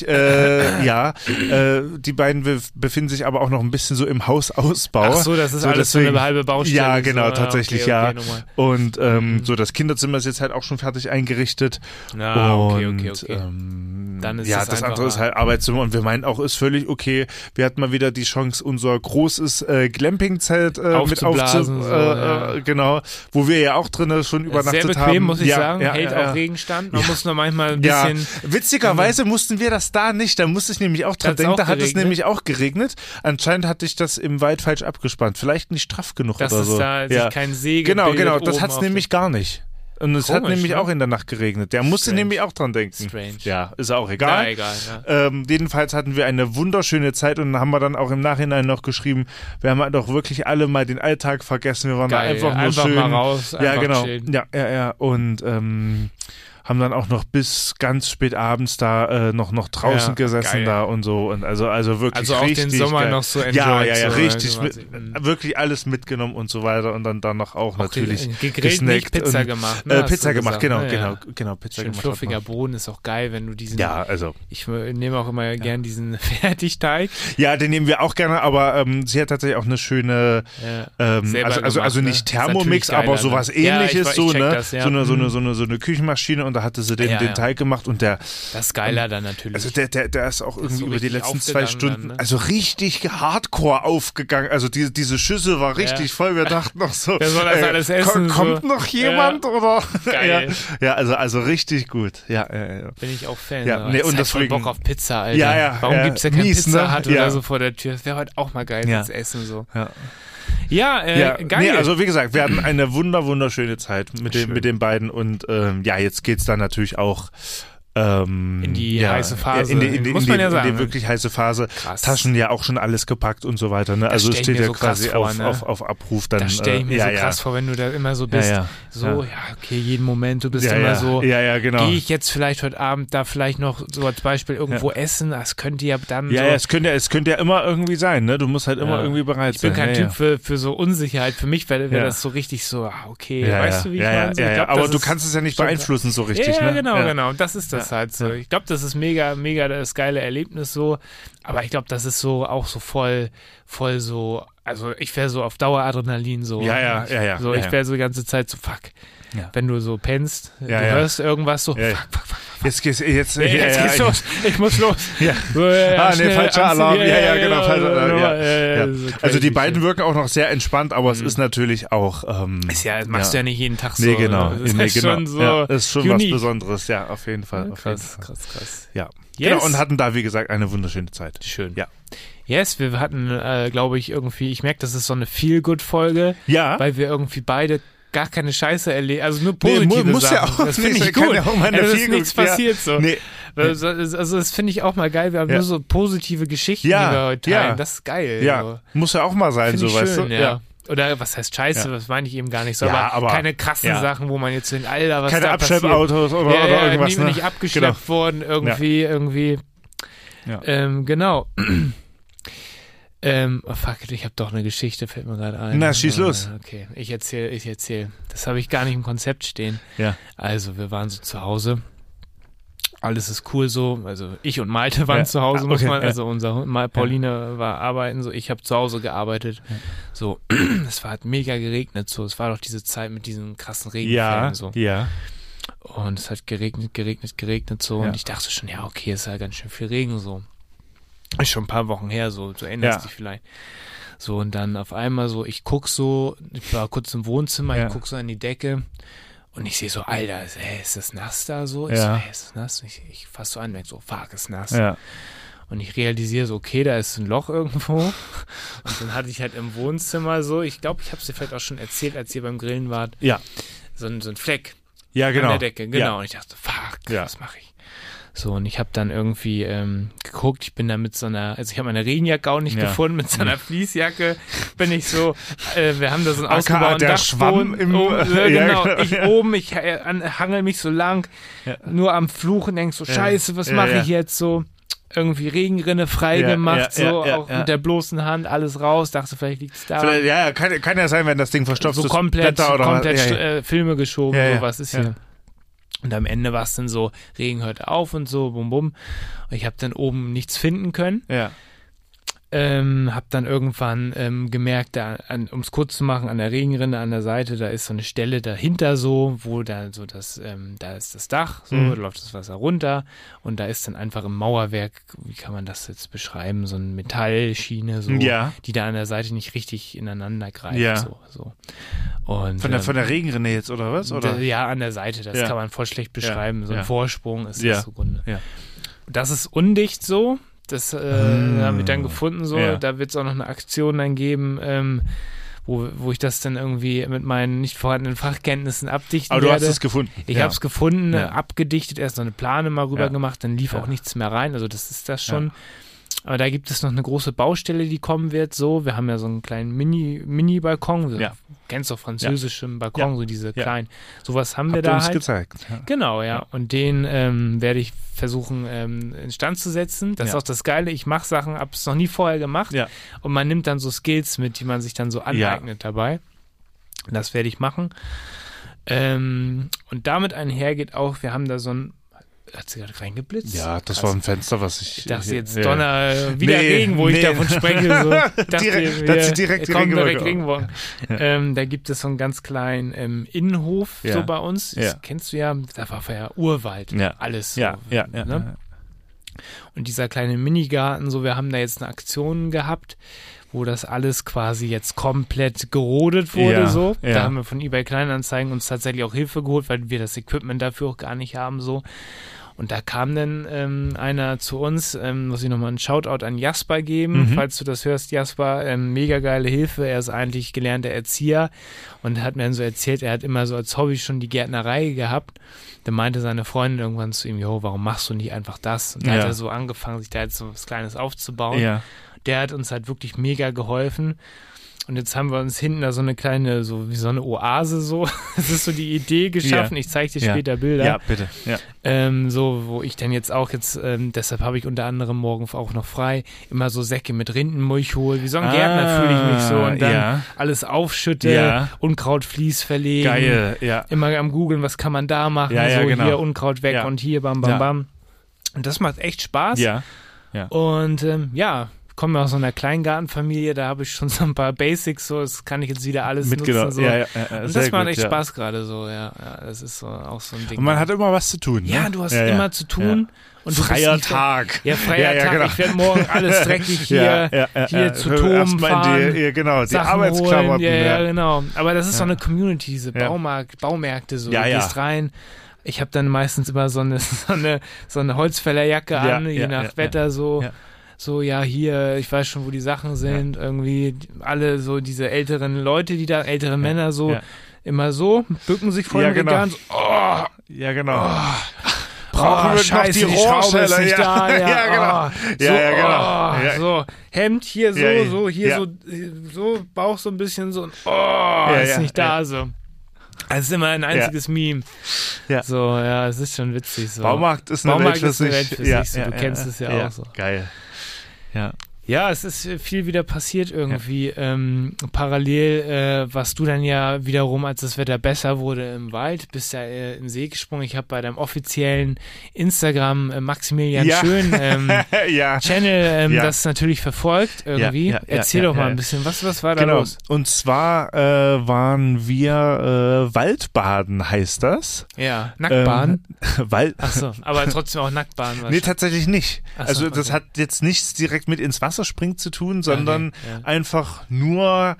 die beiden befinden sich aber auch noch ein bisschen so im Hausausbau. Ach so, das ist so, alles deswegen, so eine halbe Baustelle. Ja, genau, so. Tatsächlich, okay, und so das Kinderzimmer ist jetzt halt auch schon fertig eingerichtet. Okay. Dann ist das andere ist halt Arbeitszimmer und wir meinen auch, ist völlig okay. Wir hatten mal wieder die Chance, unser großes Glamping-Zelt mit aufzublasen. Genau, wo wir ja auch drin schon übernachtet haben. Sehr bequem, muss ich sagen. Hält auch Regenstand. Man muss nur manchmal ein bisschen... Ja, witzigerweise mussten wir das da nicht. Da musste ich nämlich auch dran denken. Da hat es nämlich auch geregnet. Anscheinend hatte ich das im Wald falsch abgespannt. Vielleicht nicht straff genug oder so. Dass da sich kein See Genau. Das hat es nämlich gar nicht. Und es hat nämlich auch in der Nacht geregnet. Der musste nämlich auch dran denken. Strange. Ja, ist auch egal. Ja, egal. Jedenfalls hatten wir eine wunderschöne Zeit und haben wir dann auch im Nachhinein noch geschrieben, wir haben halt doch wirklich alle mal den Alltag vergessen. Wir waren da einfach nur schön. Mal raus, ja, genau. Chillen. Ja. Und haben dann auch noch bis ganz spät abends da noch draußen gesessen da und so und also wirklich also auch richtig den Sommer geil. noch so enjoyed. Ja, so, richtig, wirklich alles mitgenommen und so weiter und dann noch auch natürlich gegrillt, nicht Pizza und, gemacht. Ne, Pizza gemacht, genau, Pizza schön gemacht. Fluffiger Boden ist auch geil, wenn du diesen, ich nehme auch immer gern diesen Fertigteig. Ja, den nehmen wir auch gerne, aber sie hat tatsächlich auch eine schöne, also nicht Thermomix, aber sowas ähnliches, so eine Küchenmaschine und da hatte sie den Teig gemacht und der... Das ist geiler dann natürlich. Also der ist auch irgendwie so über die letzten 2 Stunden dann, ne? also richtig hardcore aufgegangen. Also diese Schüssel war richtig voll. Wir dachten noch so, wer soll das alles essen? Kommt noch jemand oder? Geil. Ja, also richtig gut. Ja. Bin ich auch Fan. Ja, nee, und das voll Bock auf Pizza, Alter. Ja. Warum gibt's ja keine Pizza Hut oder oder so vor der Tür? Das wäre heute auch mal geil, das Essen so. Ja. Geil. Nee, also wie gesagt, wir hatten eine wunderschöne Zeit mit den beiden und jetzt geht's dann natürlich auch in die heiße Phase. In die wirklich heiße Phase. Krass. Taschen ja auch schon alles gepackt und so weiter. Ne? Also es steht ja so quasi auf Abruf. Dann, das stelle ich mir so krass vor, wenn du da immer so bist. Okay, jeden Moment, du bist immer so, genau. Gehe ich jetzt vielleicht heute Abend da vielleicht noch so als Beispiel irgendwo essen? Das könnte ja dann es könnte ja immer irgendwie sein. Ne? Du musst halt immer irgendwie bereit sein. Ich bin kein Typ für so Unsicherheit. Für mich wäre das so richtig so, okay, weißt du, wie ich meine? So, ich glaub, aber du kannst es ja nicht beeinflussen so richtig. Ja, ne? genau. Das ist das halt so. Ich glaube, das ist mega das geile Erlebnis so, aber ich glaube, das ist so auch so voll so, also ich wäre so auf Dauer Adrenalin so. Ja. So, ich wäre so die ganze Zeit so, fuck. Ja. Wenn du so pennst, du hörst irgendwas so, fuck. Jetzt geht's los. Ich muss los. Ja. So, falscher Alarm. Genau, falscher Alarm. Also die beiden Shit. wirken auch noch sehr entspannt, aber es ist natürlich auch... machst du ja nicht jeden Tag so. Nee, genau. Das ist schon so ist schon unique. was Besonderes. Ja, auf jeden Fall. Krass. Ja. Yes. Genau, und hatten da, wie gesagt, eine wunderschöne Zeit. Schön. Ja. Yes, wir hatten, glaube ich, irgendwie, ich merke, das ist so eine Feel-Good-Folge. Ja. Weil wir irgendwie beide gar keine Scheiße erleben, also nur positive muss Sachen. Ja auch das finde ich gut. Ja auch mal ist nichts passiert so. Nee. Also das finde ich auch mal geil. Wir haben nur so positive Geschichten, die wir heute teilen. Das ist geil. Ja, so. Muss ja auch mal sein, so, weißt du? Ja. Oder was heißt Scheiße, das meine ich eben gar nicht so, aber keine krassen Sachen, wo man jetzt denkt, Alter, was keine da Abschleppautos passiert. oder irgendwas. Nicht abgeschleppt worden, irgendwie. Ja. Genau. Fuck, ich habe doch eine Geschichte, fällt mir gerade ein. Na, schieß los. Okay, ich erzähl. Das habe ich gar nicht im Konzept stehen. Ja. Also, wir waren so zu Hause. Alles ist cool so. Also, ich und Malte waren zu Hause, muss man. Also, Pauline war arbeiten, so. Ich habe zu Hause gearbeitet. Ja. So, es war halt mega geregnet, so. Es war doch diese Zeit mit diesen krassen Regenfällen, so. Ja. Und es hat geregnet so. Und ich dachte schon, ja, okay, es ist ja ganz schön viel Regen so. Ist schon ein paar Wochen her, so erinnerst dich vielleicht. So, und dann auf einmal so, ich war kurz im Wohnzimmer, ich guck so an die Decke und ich sehe so, Alter, ist das nass da so? Ich so, ist das nass? Ich fass so an, merke so, fuck, ist nass. Ja. Und ich realisiere so, okay, da ist ein Loch irgendwo. Und dann hatte ich halt im Wohnzimmer so, ich glaube, ich habe es dir vielleicht auch schon erzählt, als ihr beim Grillen wart, so ein Fleck an der Decke. Genau. Ja. Und ich dachte, fuck, was mache ich? So, und ich habe dann irgendwie geguckt, ich bin da mit so einer, also ich habe meine Regenjacke auch nicht gefunden, mit so einer Fließjacke bin ich so, wir haben da so einen ausgebauten Dachboden. Ich hangel mich so lang, nur am Fluchen, denk so, scheiße, was mache ich jetzt so? Irgendwie Regenrinne freigemacht, auch mit der bloßen Hand, alles raus, dachte, vielleicht liegt es da. Kann ja sein, wenn das Ding verstopft ist. So komplett Filme geschoben, sowas ist hier. Und am Ende war es dann so, Regen hört auf und so, bum bum. Und ich habe dann oben nichts finden können. Ja. Habe dann irgendwann gemerkt, um es kurz zu machen, an der Regenrinne an der Seite, da ist so eine Stelle dahinter so, wo da so da ist das Dach, so, da läuft das Wasser runter und da ist dann einfach im Mauerwerk, wie kann man das jetzt beschreiben, so eine Metallschiene, so, die da an der Seite nicht richtig ineinander greift. So. Und, von der Regenrinne jetzt, oder was? Oder? Ja, an der Seite, das kann man voll schlecht beschreiben, so ein Vorsprung ist das zugrunde. Ja. Das ist undicht so. Das haben wir dann gefunden, so. Da wird es auch noch eine Aktion dann geben, wo ich das dann irgendwie mit meinen nicht vorhandenen Fachkenntnissen abdichten werde. Aber du hast es gefunden. Ich habe es gefunden, abgedichtet, erst noch eine Plane mal rüber gemacht, dann lief auch nichts mehr rein. Also das ist das schon. Aber da gibt es noch eine große Baustelle, die kommen wird. So, wir haben ja so einen kleinen Mini-Balkon. So, kennst du französischen Balkon, so diese kleinen. Sowas haben wir da uns halt. Gezeigt. Ja. Genau, Und den werde ich versuchen instand zu setzen. Das ist auch das Geile. Ich mache Sachen, habe es noch nie vorher gemacht. Ja. Und man nimmt dann so Skills mit, die man sich dann so aneignet dabei. Das werde ich machen. Und damit einhergeht auch, wir haben da so ein hat sie gerade reingeblitzt? Ja, das war ein Fenster, was ich dachte jetzt Donner, wieder Regen, wo ich davon spreche. So. Direkt Regenwolken. Da gibt es so einen ganz kleinen Innenhof so bei uns. Das kennst du ja, da war vorher Urwald. Alles so. Ne? Und dieser kleine Minigarten, so, wir haben da jetzt eine Aktion gehabt, wo das alles quasi jetzt komplett gerodet wurde, so. Da haben wir von eBay Kleinanzeigen uns tatsächlich auch Hilfe geholt, weil wir das Equipment dafür auch gar nicht haben, so. Und da kam dann einer zu uns, muss ich nochmal einen Shoutout an Jasper geben, falls du das hörst, Jasper, mega geile Hilfe, er ist eigentlich gelernter Erzieher und hat mir dann so erzählt, er hat immer so als Hobby schon die Gärtnerei gehabt. Da meinte seine Freundin irgendwann zu ihm, warum machst du nicht einfach das? Und da hat er so angefangen, sich da jetzt so was Kleines aufzubauen. Ja. Der hat uns halt wirklich mega geholfen. Und jetzt haben wir uns hinten da so eine kleine, so wie so eine Oase so. Das ist so die Idee geschaffen. Ich zeige dir später Bilder. Ja, bitte. Ja. So, wo ich dann jetzt auch deshalb habe ich unter anderem morgen auch noch frei, immer so Säcke mit Rindenmulch hole. Wie so ein Gärtner fühle ich mich so. Und dann alles aufschütte, Unkrautvlies verlegen. Geil, Immer am Googeln, was kann man da machen. Genau. Hier Unkraut weg und hier bam, bam, bam. Und das macht echt Spaß. Ja. Und komme aus so einer Kleingartenfamilie, da habe ich schon so ein paar Basics, so, das kann ich jetzt wieder alles nutzen. So. Und das macht echt Spaß gerade so, das ist so auch so ein Ding. Und man hat immer was zu tun. Ne? Ja, du hast immer zu tun. Und freier Tag. Freier Tag. Genau. Ich werde morgen alles dreckig hier zu Tom fahren. Die Arbeitsklamotten. Ja, genau. Aber das ist so eine Community, diese Baumärkte, so. Du gehst rein. Ich habe dann meistens immer so eine Holzfällerjacke an, je nach Wetter so. Ja. So, hier, ich weiß schon, wo die Sachen sind, irgendwie alle so diese älteren Leute, ältere Männer so, immer so, bücken sich vor dem Regal so, brauchen wir scheiße, noch die Schraube ist nicht da, genau. So, Hemd hier so, Bauch so ein bisschen so, ist nicht da, so. Es ist immer ein einziges Meme. Ja. So, es ist schon witzig. So. Baumarkt ist eine Welt für sich. So. Du kennst es ja auch so. Geil. Ja. Ja, es ist viel wieder passiert irgendwie. Parallel warst du dann ja wiederum, als das Wetter besser wurde, im Wald, bist ja in den See gesprungen. Ich habe bei deinem offiziellen Instagram Maximilian Schön Channel das natürlich verfolgt irgendwie. Erzähl doch mal ein bisschen, was war da los? Und zwar waren wir Waldbaden, heißt das. Ja, Nacktbaden? Achso, aber trotzdem auch Nacktbaden. Nee, tatsächlich nicht. Also das hat jetzt nichts direkt mit ins Wasser springen zu tun, sondern einfach nur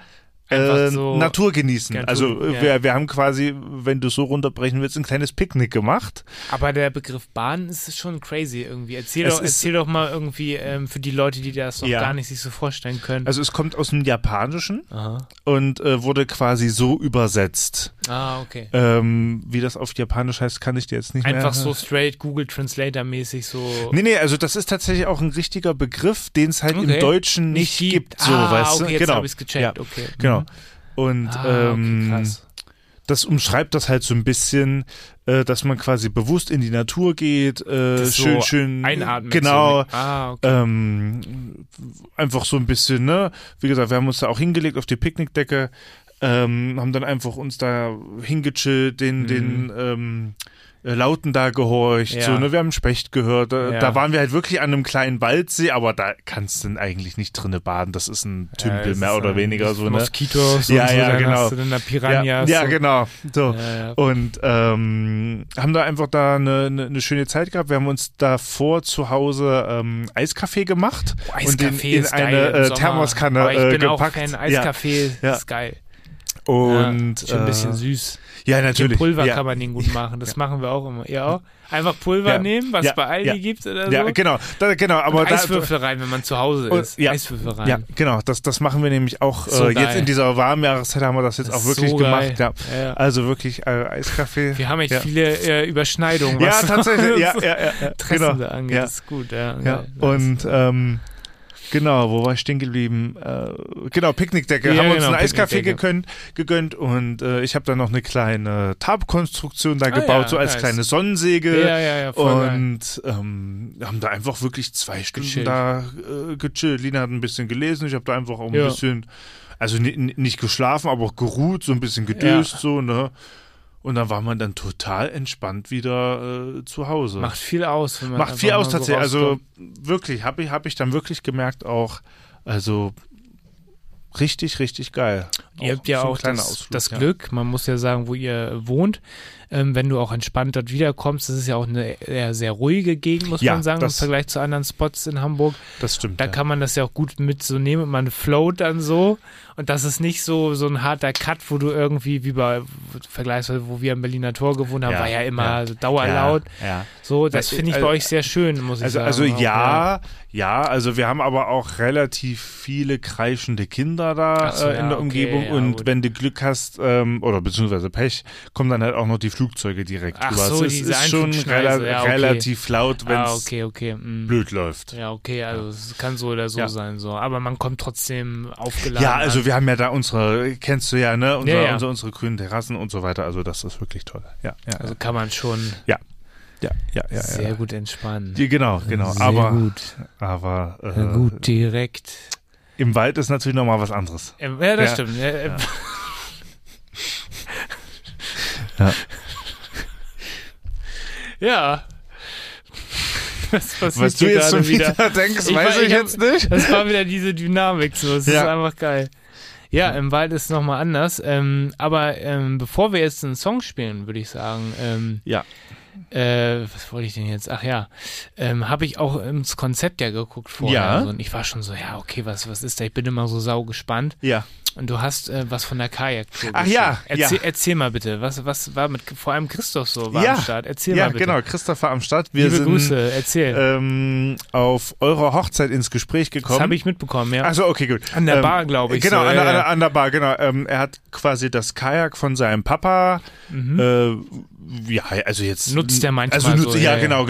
so Natur genießen. Also wir haben quasi, wenn du so runterbrechen willst, ein kleines Picknick gemacht. Aber der Begriff Bahn ist schon crazy irgendwie. Erzähl doch mal irgendwie für die Leute, die das noch gar nicht sich so vorstellen können. Also es kommt aus dem Japanischen und wurde quasi so übersetzt. Ah, okay. Wie das auf Japanisch heißt, kann ich dir jetzt nicht einfach so straight Google Translator mäßig so. Nee, also das ist tatsächlich auch ein richtiger Begriff, den es halt im Deutschen nicht gibt. So, weißt du? Okay, jetzt habe ich es gecheckt. Okay. Genau. Und krass. Das umschreibt das halt so ein bisschen, dass man quasi bewusst in die Natur geht, schön einatmen. Genau. Okay. Einfach so ein bisschen, ne? Wie gesagt, wir haben uns da auch hingelegt auf die Picknickdecke, haben dann einfach uns da hingechillt, den Lauten da gehorcht, so, ne, wir haben Specht gehört, da waren wir halt wirklich an einem kleinen Waldsee, aber da kannst du eigentlich nicht drinne baden, das ist ein Tümpel, mehr oder weniger, so, ne. Moskitos und so, genau. Hast du dann da Piranhas. Ja, genau, so. Und haben da einfach da eine schöne Zeit gehabt, wir haben uns davor zu Hause Eiskaffee gemacht und den in eine Thermoskanne aber ich bin gepackt. Auch Fan, Eiskaffee ist geil. Und schon ein bisschen süß. Ja, natürlich. Mit Pulver kann man den gut machen. Das machen wir auch immer. Ihr auch? Einfach Pulver nehmen, was es bei Aldi gibt oder so? Ja, genau. Aber und Eiswürfel rein, wenn man zu Hause ist. Eiswürfel rein. Ja, genau. Das machen wir nämlich auch jetzt in dieser warmen Jahreszeit haben wir das jetzt auch wirklich gemacht. Ja. Also wirklich Eiskaffee. Wir haben echt viele Überschneidungen. Ja, tatsächlich. Treffen da angeht. Das ist gut. Ja. Und genau, wo war ich stehen geblieben? Genau, Picknickdecke. Haben wir uns einen Eiskaffee gegönnt und ich habe dann noch eine kleine Tarpkonstruktion da gebaut, so als kleine Sonnensäge. Ja, voll und haben da einfach wirklich 2 Stunden da gechillt. Lina hat ein bisschen gelesen, ich habe da einfach auch ein bisschen, also nicht geschlafen, aber auch geruht, so ein bisschen gedöst, so, ne? Und dann war man dann total entspannt wieder zu Hause. Macht viel aus, wenn man Macht viel aus tatsächlich. Also wirklich, hab ich dann wirklich gemerkt auch, also richtig, richtig geil. Ihr habt ja auch das Glück, man muss ja sagen, wo ihr wohnt, wenn du auch entspannt dort wiederkommst, das ist ja auch eine eher sehr ruhige Gegend, muss man sagen, im Vergleich zu anderen Spots in Hamburg. Das stimmt. Da kann man das ja auch gut mit so nehmen und man float dann so und das ist nicht so ein harter Cut, wo du irgendwie, wie bei vergleichsweise, wo wir am Berliner Tor gewohnt haben, war ja immer so dauerlaut. Ja. So, das finde ich bei euch sehr schön, muss ich sagen. Also also wir haben aber auch relativ viele kreischende Kinder da in der Umgebung und wenn du Glück hast, oder beziehungsweise Pech, kommen dann halt auch noch die Flugzeuge direkt drüber. So, es ist schon relativ laut, wenn es blöd läuft. Ja, okay, also es kann so oder so sein, so. Aber man kommt trotzdem aufgeladen. Ja, also wir haben ja da kennst du ja, ne? Unsere grünen Terrassen und so weiter, also das ist wirklich toll. Ja. Also kann man schon sehr gut entspannen. Genau. Sehr gut. Aber gut, direkt. Im Wald ist natürlich nochmal was anderes. Ja, das stimmt. Ja. Was du jetzt schon wieder denkst, weiß ich jetzt nicht. Das war wieder diese Dynamik so. Das ist einfach geil. Ja, im Wald ist es nochmal anders. Aber bevor wir jetzt einen Song spielen, würde ich sagen, was wollte ich denn jetzt? Ach ja, habe ich auch ins Konzept geguckt vorher. Ja. Also, und ich war schon so, okay, was ist da? Ich bin immer so sau gespannt. Ja. Und du hast was von der Kajaktour. Ach ja. Erzähl mal bitte, was war mit, vor allem Christoph so war am Start. Erzähl mal bitte. Ja, genau, Christoph war am Start. Liebe Grüße, erzähl. Auf eurer Hochzeit ins Gespräch gekommen. Das habe ich mitbekommen, ja. Achso, okay, gut. An der Bar, glaube ich. Genau, so, an der Bar, genau. Er hat quasi das Kajak von seinem Papa, also jetzt... Nutzt er manchmal so. Ja, genau.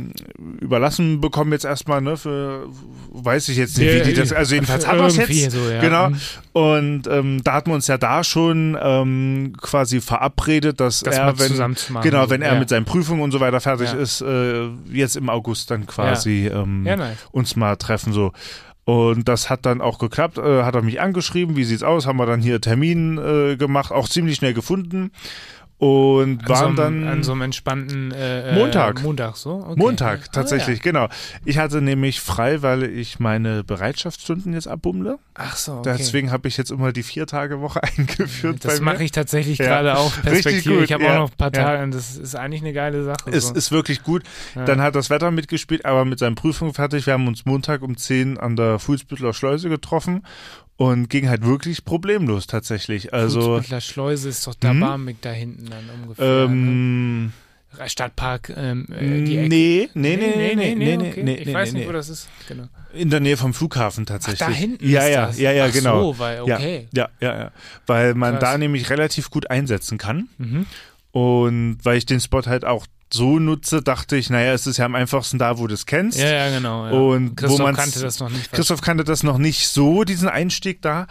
Überlassen bekommen jetzt erstmal, ne, für, weiß ich jetzt nicht, wie die das, also jedenfalls hat er es jetzt. So, ja. Genau. Und da hatten wir uns ja da schon quasi verabredet, dass er, wenn er mit seinen Prüfungen und so weiter fertig ist, jetzt im August dann quasi uns mal treffen so. Und das hat dann auch geklappt, hat er mich angeschrieben, wie sieht's aus, haben wir dann hier Termin gemacht, auch ziemlich schnell gefunden. Und waren dann an so einem entspannten Montag so? Okay. Montag, tatsächlich, genau. Ich hatte nämlich frei, weil ich meine Bereitschaftsstunden jetzt abbummle. Ach so, okay. Deswegen habe ich jetzt immer die 4-Tage-Woche eingeführt. Das mache ich tatsächlich gerade auch perspektivisch. Ich habe auch noch ein paar Tage und das ist eigentlich eine geile Sache. Es ist wirklich gut. Dann hat das Wetter mitgespielt, aber mit seinen Prüfungen fertig. Wir haben uns Montag um 10 an der Fuhlsbüttler Schleuse getroffen. Und ging halt wirklich problemlos tatsächlich. Also Fuhlsbüttler Schleuse ist doch da Barmbek da hinten dann ungefähr. Ne? Stadtpark, die Ecke. Nee. Ich weiß nicht, wo das ist. Genau. In der Nähe vom Flughafen tatsächlich. Ach, da hinten ist das? Ja, genau. Ach so, weil, okay. Ja. Weil man da nämlich relativ gut einsetzen kann. Und weil ich den Spot halt auch so nutze, dachte ich, naja, es ist ja am einfachsten da, wo du es kennst. Ja, genau. Ja. Und Christoph kannte das noch nicht. Christoph kannte das noch nicht so, diesen Einstieg da.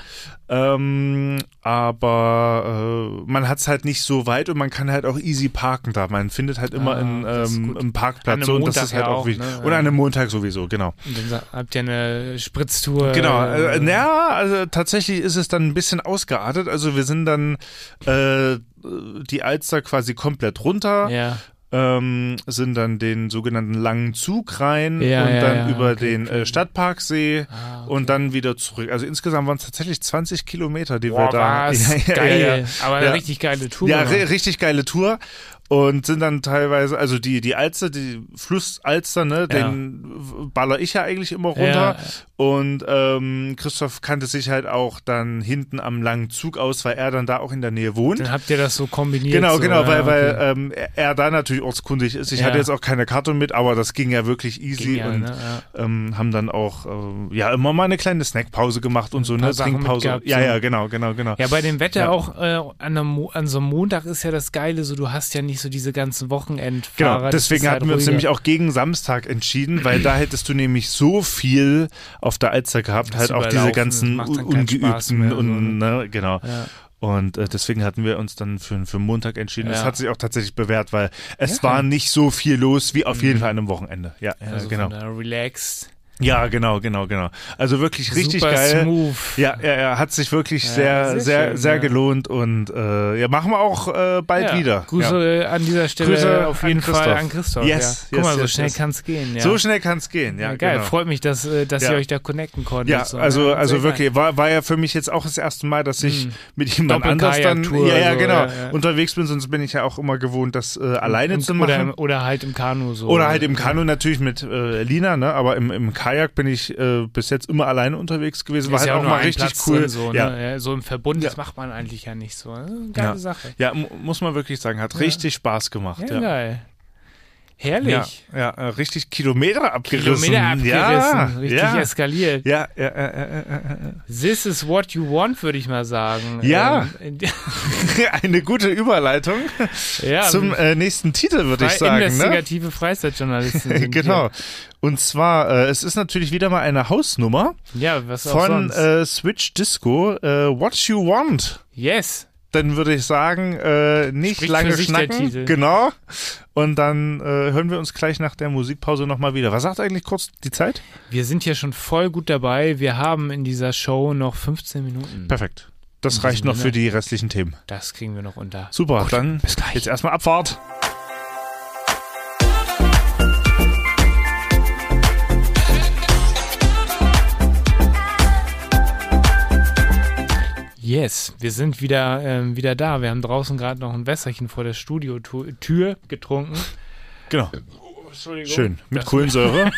Aber man hat es halt nicht so weit und man kann halt auch easy parken da. Man findet halt immer einen Parkplatz. So, und das ist halt auch wichtig. Ne? Und an einem Montag sowieso, genau. Und dann habt ihr eine Spritztour. Genau. Also tatsächlich ist es dann ein bisschen ausgeartet. Also wir sind dann die Alster quasi komplett runter. Ja. Sind dann den sogenannten langen Zug rein und dann über den Stadtparksee und dann wieder zurück. Also insgesamt waren es tatsächlich 20 Kilometer, die wir da... Geil, aber eine richtig geile Tour. Ja, richtig geile Tour. Und sind dann teilweise, also die Alster, die Flussalster, ne, den baller ich ja eigentlich immer runter. Ja. Und Christoph kannte sich halt auch dann hinten am langen Zug aus, weil er dann da auch in der Nähe wohnt. Dann habt ihr das so kombiniert. Genau, weil er da natürlich ortskundig ist. Ich hatte jetzt auch keine Karte mit, aber das ging ja wirklich easy und haben dann auch immer mal eine kleine Snackpause gemacht und so, eine Trinkpause. Genau. Ja, bei dem Wetter auch an so einem Montag ist ja das Geile, so du hast ja nicht so diese ganzen Wochenendfahrer. Genau, deswegen hatten wir uns nämlich auch gegen Samstag entschieden, weil da hättest du nämlich so viel auf der Alster gehabt, halt auch diese ganzen Ungeübten und genau. Ja. Und deswegen hatten wir uns dann für Montag entschieden. Das hat sich auch tatsächlich bewährt, weil es war nicht so viel los wie auf jeden Fall an einem Wochenende. Ja, also genau. Relaxed. Ja, genau. Also wirklich richtig super geil. Smooth. Ja, hat sich wirklich sehr gelohnt und machen wir auch bald wieder. Grüße an dieser Stelle auf jeden Fall an Christoph. Guck mal, so schnell kann es gehen. Ja. So schnell kann es gehen, ja. Geil, genau. Freut mich, dass ihr euch da connecten konntet. Ja, also wirklich, war ja für mich jetzt auch das erste Mal, dass ich mit jemand anders dann unterwegs bin, sonst bin ich ja auch immer gewohnt, das alleine zu machen. Oder halt im Kanu so. Oder halt im Kanu natürlich mit Lina, ne? Aber im Kajak bin ich bis jetzt immer alleine unterwegs gewesen. War halt auch mal richtig cool. So, ne? So im Verbund, das macht man eigentlich ja nicht so. Geile Sache. Ja, muss man wirklich sagen, hat richtig Spaß gemacht. Ja, geil. Herrlich. Ja, richtig Kilometer abgerissen. Richtig eskaliert. Ja. This is what you want, würde ich mal sagen. Ja. Eine gute Überleitung zum nächsten Titel, würde ich sagen. Investigative Freizeitjournalisten. Genau. Und zwar, es ist natürlich wieder mal eine Hausnummer was auch von Switch Disco, What You Want. Yes. Dann würde ich sagen, nicht Spricht lange für sich schnacken. Der Titel. Genau. Und dann hören wir uns gleich nach der Musikpause nochmal wieder. Was sagt eigentlich kurz die Zeit? Wir sind hier schon voll gut dabei. Wir haben in dieser Show noch 15 Minuten. Perfekt. Das reicht noch für die restlichen Themen. Das kriegen wir noch unter. Super, gut, dann bis gleich. Jetzt erstmal Abfahrt. Yes, wir sind wieder da. Wir haben draußen gerade noch ein Wässerchen vor der Studiotür getrunken. Genau. Schön. Mit Kohlensäure.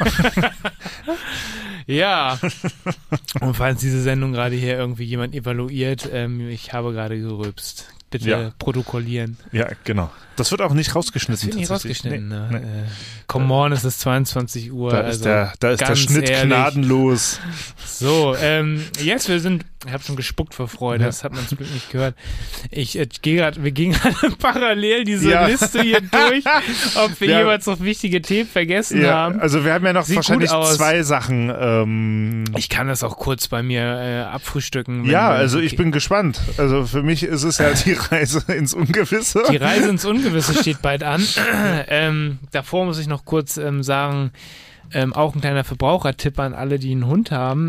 Ja. Und falls diese Sendung gerade hier irgendwie jemand evaluiert, ich habe gerade gerülpst. bitte protokollieren. Ja, genau. Das wird auch nicht rausgeschnitten. Das wird nicht rausgeschnitten. Nee. Come on, es ist 22 Uhr. Da ist der Schnitt ehrlich. Gnadenlos. So, jetzt ich habe schon gespuckt vor Freude, das hat man zum Glück nicht gehört. Wir gehen gerade parallel diese Liste hier durch, ob wir jeweils noch wichtige Themen vergessen haben. Also wir haben ja noch wahrscheinlich 2 Sachen. Ich kann das auch kurz bei mir abfrühstücken. Ich bin gespannt. Also für mich ist es ja die Reise ins Ungewisse. Die Reise ins Ungewisse steht bald an. Davor muss ich noch kurz sagen, auch ein kleiner Verbrauchertipp an alle, die einen Hund haben.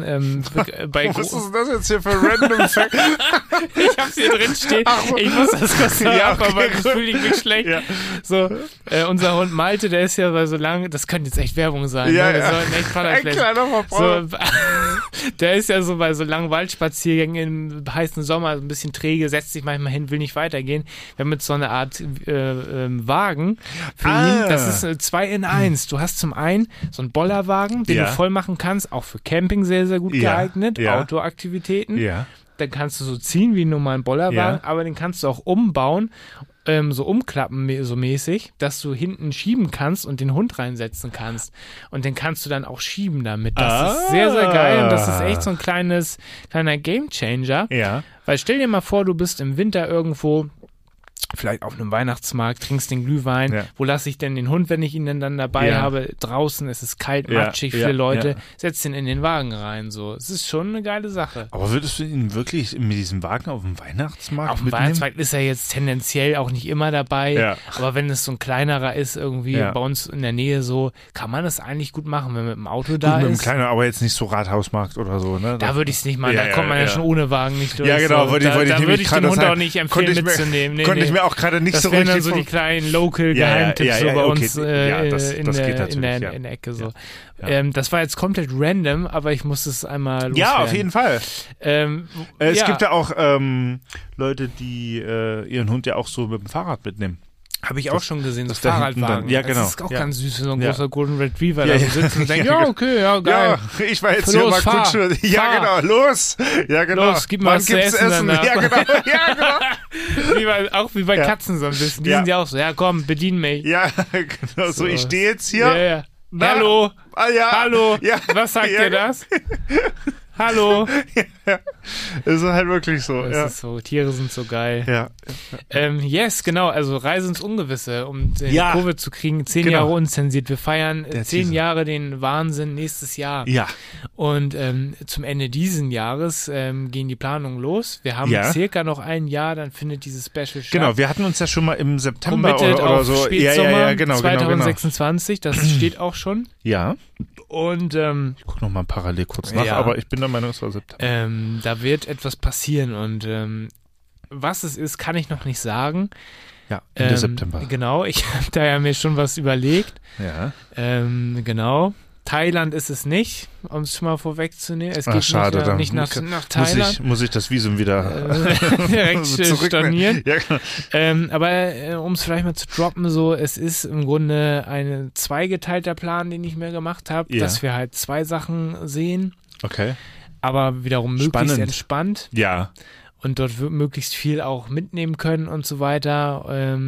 Was ist das jetzt hier für random Fact? Ich hab's hier drin stehen. Ich muss das kurz sagen, aber ich fühle mich schlecht. Ja. So, unser Hund Malte, der ist ja so lange, das könnte jetzt echt Werbung sein. Ja, ne? Wir sollten echt ein kleiner Verbraucher. So, der ist ja so bei so langen Waldspaziergängen im heißen Sommer so ein bisschen träge, setzt sich manchmal hin, will nicht weitergehen. Wir haben mit so einer Art Wagen für ihn. Das ist 2 in 1. Du hast zum einen so ein Bollerwagen, den du voll machen kannst, auch für Camping sehr, sehr gut geeignet, Outdoor-Aktivitäten. Ja. Dann kannst du so ziehen wie einen normalen Bollerwagen, aber den kannst du auch umbauen, so umklappen so mäßig, dass du hinten schieben kannst und den Hund reinsetzen kannst. Und den kannst du dann auch schieben damit. Das ist sehr, sehr geil und das ist echt so ein kleiner Gamechanger. Ja. Weil stell dir mal vor, du bist im Winter irgendwo, vielleicht auf einem Weihnachtsmarkt, trinkst den Glühwein. Wo lasse ich denn den Hund, wenn ich ihn denn dann dabei habe? Draußen, es ist kalt, matschig, viele Leute. Setz den in den Wagen rein. So, es ist schon eine geile Sache. Aber würdest du ihn wirklich mit diesem Wagen auf dem Weihnachtsmarkt Auf dem mitnehmen? Weihnachtsmarkt ist er jetzt tendenziell auch nicht immer dabei. Ja. Aber wenn es so ein kleinerer ist, irgendwie bei uns in der Nähe so, kann man das eigentlich gut machen, wenn man mit dem Auto da ist. Mit einem kleinen, aber jetzt nicht so Rathausmarkt oder so, ne? Da würde ich es nicht machen. Da kommt man ja schon ohne Wagen nicht durch. Ja, genau. So. Da würde ich den Hund auch nicht empfehlen mitzunehmen. Konnte ich mir auch gerade nicht das so richtig dann so die kleinen Local-Geheimtipps so bei uns in der Ecke. So. Ja. Das war jetzt komplett random, aber ich muss es einmal loswerden. Ja, auf jeden Fall. Es gibt ja auch Leute, die ihren Hund ja auch so mit dem Fahrrad mitnehmen. Habe ich auch schon gesehen, das Fahrradwagen. Ja, genau. Das ist auch ganz süß, so ein großer Golden Retriever da sitzt und denkt, okay, geil. Ja, ich war jetzt hier mal Kutsche. Ja, genau, los. Ja, genau. Los, gib mal was zu essen danach. Ja, genau. Auch wie bei Katzen so ein bisschen. Die sind ja auch so, ja komm, bedien mich. Ja, genau, so ich stehe jetzt hier. Ja. Hallo. Hallo. Ja. Was sagt ihr das? Hallo. Ja, es ist halt wirklich so. Es ist so, Tiere sind so geil. Ja. Yes, genau, also Reise ins Ungewisse, um die Kurve zu kriegen, 10 Jahre unzensiert. Wir feiern 10 Jahre den Wahnsinn nächstes Jahr. Ja. Und zum Ende dieses Jahres gehen die Planungen los. Wir haben circa noch ein Jahr, dann findet dieses Special statt. Genau, wir hatten uns ja schon mal im September oder so. Spätsommer genau, 2026, das steht auch schon. Ja. Und ich gucke nochmal parallel kurz nach, aber ich bin der Meinung, es war September. Da wird etwas passieren und was es ist, kann ich noch nicht sagen. Ja, Ende September. Genau, ich habe da ja mir schon was überlegt. Ja. Genau. Thailand ist es nicht, um es schon mal vorwegzunehmen. Es geht schade, nicht nach Thailand. Muss ich das Visum wieder direkt stornieren. Ja, genau. Aber um es vielleicht mal zu droppen, so, es ist im Grunde ein zweigeteilter Plan, den ich mir gemacht habe, dass wir halt 2 Sachen sehen. Okay. Aber wiederum möglichst entspannt. Ja. Und dort möglichst viel auch mitnehmen können und so weiter.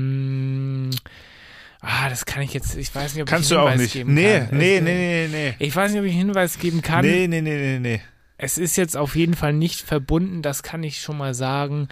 Das kann ich jetzt, ich weiß nicht, ob Kannst ich einen Hinweis geben kann. Nee. Ich weiß nicht, ob ich einen Hinweis geben kann. Nee. Es ist jetzt auf jeden Fall nicht verbunden, das kann ich schon mal sagen,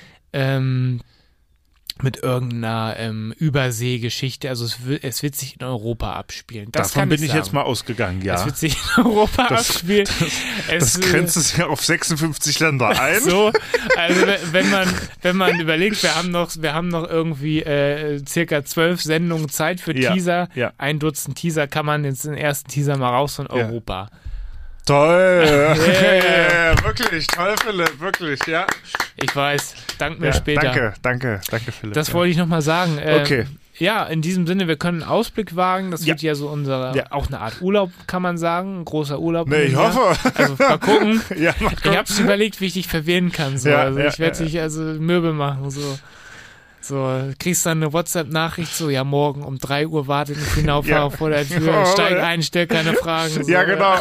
mit irgendeiner Überseegeschichte. Also es wird sich in Europa abspielen. Davon bin ich jetzt mal ausgegangen, ja. Es wird sich in Europa abspielen. Das grenzt es ja auf 56 Länder ein. So, also wenn man überlegt, wir haben noch irgendwie circa 12 Sendungen Zeit für Teaser. Ja. 1 Dutzend Teaser kann man jetzt den ersten Teaser mal raus von Europa. Toll. Wirklich, toll, Philipp, wirklich, ja. Ich weiß, dank mir später. Danke, Philipp. Das wollte ich nochmal sagen. Okay. Ja, in diesem Sinne, wir können einen Ausblick wagen. Das wird ja so auch eine Art Urlaub, kann man sagen. Ein großer Urlaub. Nee, ich hoffe. Also mal gucken. Mal gucken. Ich habe es überlegt, wie ich dich verwirren kann. So. Also ich werde dich Möbel machen, so. So, kriegst dann eine WhatsApp-Nachricht, so, ja, morgen um 3 Uhr wartet ein Finaufahrer vor der Tür, steig ein, stell keine Fragen. So, ja, genau.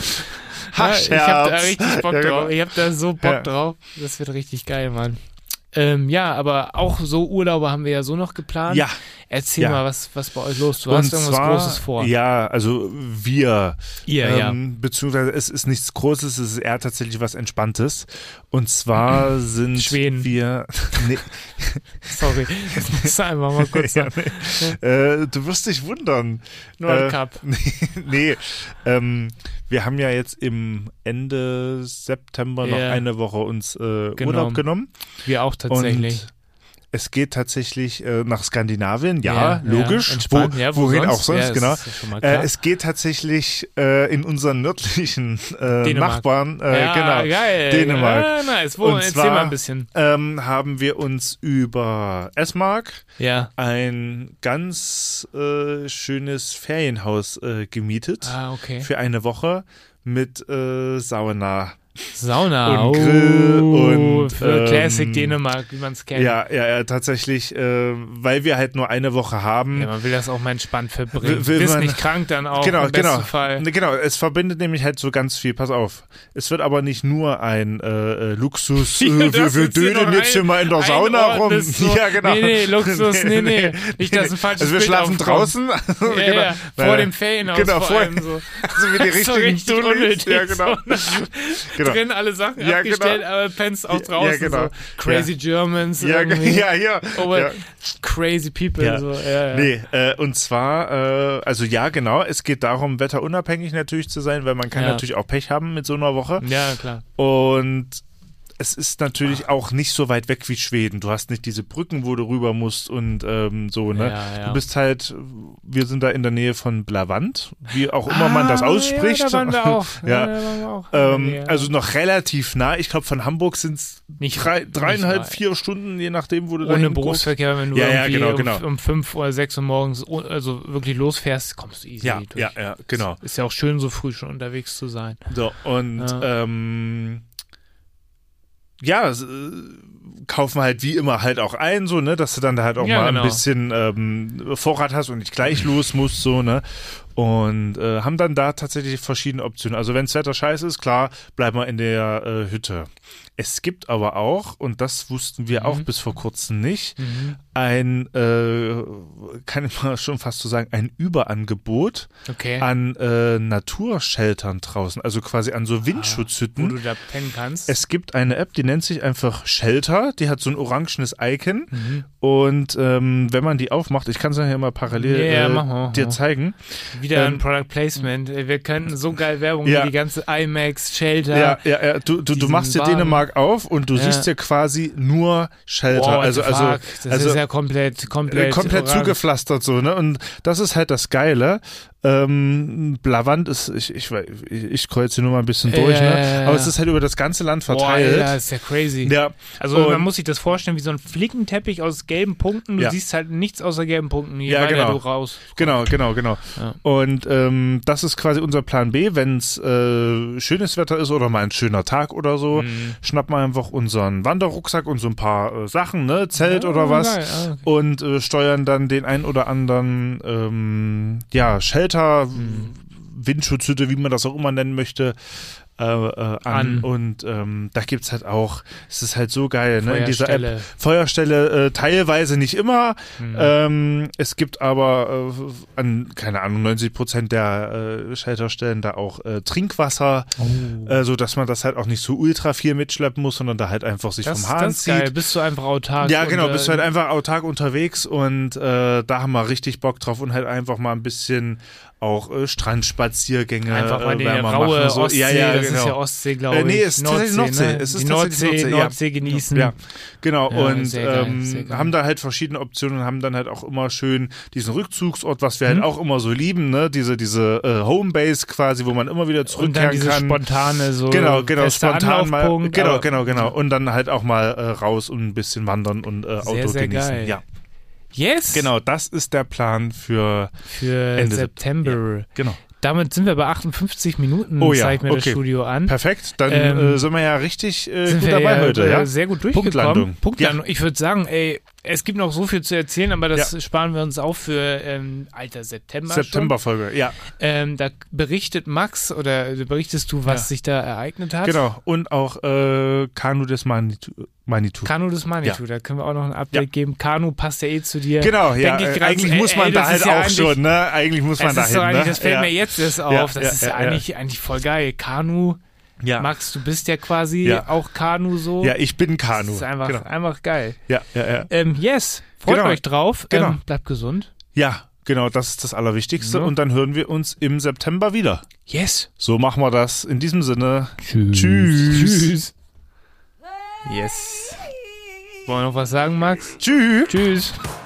Ich hab da richtig Bock drauf. Ich hab da so Bock drauf. Das wird richtig geil, Mann. Ja, aber auch so Urlaube haben wir ja so noch geplant. Ja. Erzähl mal, was bei euch los? Du hast irgendwas Großes vor. Ja, also wir. Ihr, beziehungsweise es ist nichts Großes, es ist eher tatsächlich was Entspanntes. Und zwar sind Schweden. wir... Nee. Sorry, das musst du einfach mal kurz sagen. Du wirst dich wundern. Nordkap. Nee, wir haben ja jetzt im Ende September noch eine Woche uns Urlaub genommen. Wir auch tatsächlich. Und es geht tatsächlich nach Skandinavien, logisch. Entspannt, wohin auch sonst, genau. Ist schon mal klar. Es geht tatsächlich in unseren nördlichen Nachbarn, genau, geil. Dänemark. Ja, nice. Und erzähl zwar mal ein bisschen. Haben wir uns über Esmark ein ganz schönes Ferienhaus gemietet okay. für eine Woche mit Sauna und Grill und für Classic Dänemark, wie man es kennt. Ja, tatsächlich, weil wir halt nur eine Woche haben. Ja, man will das auch mal entspannt verbringen. Du bist nicht krank dann auch im besten Fall. Genau, es verbindet nämlich halt so ganz viel. Pass auf, es wird aber nicht nur ein Luxus, wir dödeln jetzt hier mal in der Sauna rum. So. Ja, genau. Nee, Luxus, nee. Nicht, dass ein falsches Also wir Bild schlafen aufkommt. draußen. Ja, vor dem Ferienhaus vor allem so. Also wie die richtigen unnötig. Ja, genau. Drin alle Sachen abgestellt, aber pennst auch draußen. Ja, genau. So. Crazy Germans. Ja. Crazy people. Ja. So. Nee, und zwar, also ja, genau, es geht darum, wetterunabhängig natürlich zu sein, weil man kann natürlich auch Pech haben mit so einer Woche. Ja, klar. Und es ist natürlich auch nicht so weit weg wie Schweden. Du hast nicht diese Brücken, wo du rüber musst und so, ne? Ja. Du bist halt, wir sind da in der Nähe von Blavand, wie auch immer man das ausspricht. Ja, da waren wir auch. Ja. Da waren wir auch. Also noch relativ nah. Ich glaube, von Hamburg sind es 3,5-4 Stunden, je nachdem, wo du da ohne Berufsverkehr, wenn du genau. um 5 oder 6 Uhr morgens also wirklich losfährst, kommst du easy durch. Ja, genau. Ist ja auch schön, so früh schon unterwegs zu sein. So, und kaufen halt wie immer halt auch ein, so, ne, dass du dann da halt auch mal ein bisschen Vorrat hast und nicht gleich los musst, so, ne, und haben dann da tatsächlich verschiedene Optionen. Also wenn das Wetter scheiße ist, klar, bleiben wir in der Hütte. Es gibt aber auch, und das wussten wir auch bis vor kurzem nicht, ein, kann ich mal schon fast so sagen, ein Überangebot an Natursheltern draußen, also quasi an so Windschutzhütten. Wo du da pennen kannst. Es gibt eine App, die nennt sich einfach Shelter, die hat so ein orangenes Icon und wenn man die aufmacht, ich kann es ja mal parallel dir zeigen. Wieder ein Product Placement. Wir könnten so geil Werbung wie die ganze IMAX, Shelter. Ja. Du machst dir Dänemark auf und du siehst dir quasi nur Shelter. Das ist ja komplett zugepflastert so, ne? Und das ist halt das Geile. Blavand ist, ich kreuze nur mal ein bisschen durch, ne? Aber es ist halt über das ganze Land verteilt. Ja, ist ja crazy. Ja. Also man muss sich das vorstellen wie so ein Flickenteppich aus gelben Punkten. Du siehst halt nichts außer gelben Punkten, je weiter du raus. Genau. Ja. Und das ist quasi unser Plan B, wenn es schönes Wetter ist oder mal ein schöner Tag oder so, schnappen wir einfach unseren Wanderrucksack und so ein paar Sachen, ne? Zelt oder was. Geil. Okay. Und steuern dann den ein oder anderen Shelter, Windschutzhütte, wie man das auch immer nennen möchte, an. Und da gibt's halt auch, es ist halt so geil, ne? In dieser App. Feuerstelle, teilweise nicht immer. Es gibt aber an, keine Ahnung, 90% der Shelterstellen da auch Trinkwasser, so dass man das halt auch nicht so ultra viel mitschleppen muss, sondern da halt einfach sich vom Hahn zieht. Geil. Bist du einfach autark. Ja, genau, bist du halt einfach autark unterwegs und da haben wir richtig Bock drauf und halt einfach mal ein bisschen auch Strandspaziergänge einfach mal die raue machen, so. Ostsee, das ist ja Ostsee, glaube ich. Nee, es ist tatsächlich Nordsee. Ne? Es ist die Nordsee genießen. Ja, genau. Ja, und sehr geil. haben da halt verschiedene Optionen und haben dann halt auch immer schön diesen Rückzugsort, was wir halt auch immer so lieben, ne? Diese Homebase quasi, wo man immer wieder zurückkehren und dann kann. Spontane so. Genau, spontan mal. Genau. Und dann halt auch mal raus und ein bisschen wandern und Auto sehr genießen. Geil. Ja. Yes! Genau, das ist der Plan für Ende September. Ja, genau. Damit sind wir bei 58 Minuten, zeigt mir das Studio an. Perfekt, dann sind wir ja richtig gut dabei heute. Sehr gut durchgekommen. Punktlandung. Ja. Ich würde sagen, es gibt noch so viel zu erzählen, aber das sparen wir uns auf für September-Folge, ja. Da berichtet Max oder berichtest du, was sich da ereignet hat. Genau, und auch Kanu des Manitou. Kanu des Manitou, da können wir auch noch ein Update geben. Kanu passt ja zu dir. Genau, ja. Eigentlich muss man da halt auch schon, ne? Eigentlich muss man da hin, Das fällt mir jetzt erst auf. Das ist eigentlich voll geil. Kanu, Max, du bist ja quasi auch Kanu so. Ja, ich bin Kanu. Das ist einfach geil. Ja. Yes, freut euch drauf. Bleibt gesund. Ja, genau, das ist das Allerwichtigste. Und dann hören wir uns im September wieder. Yes. So machen wir das. In diesem Sinne. Tschüss. Yes. Wollen wir noch was sagen, Max? Tschüss. Tschüss.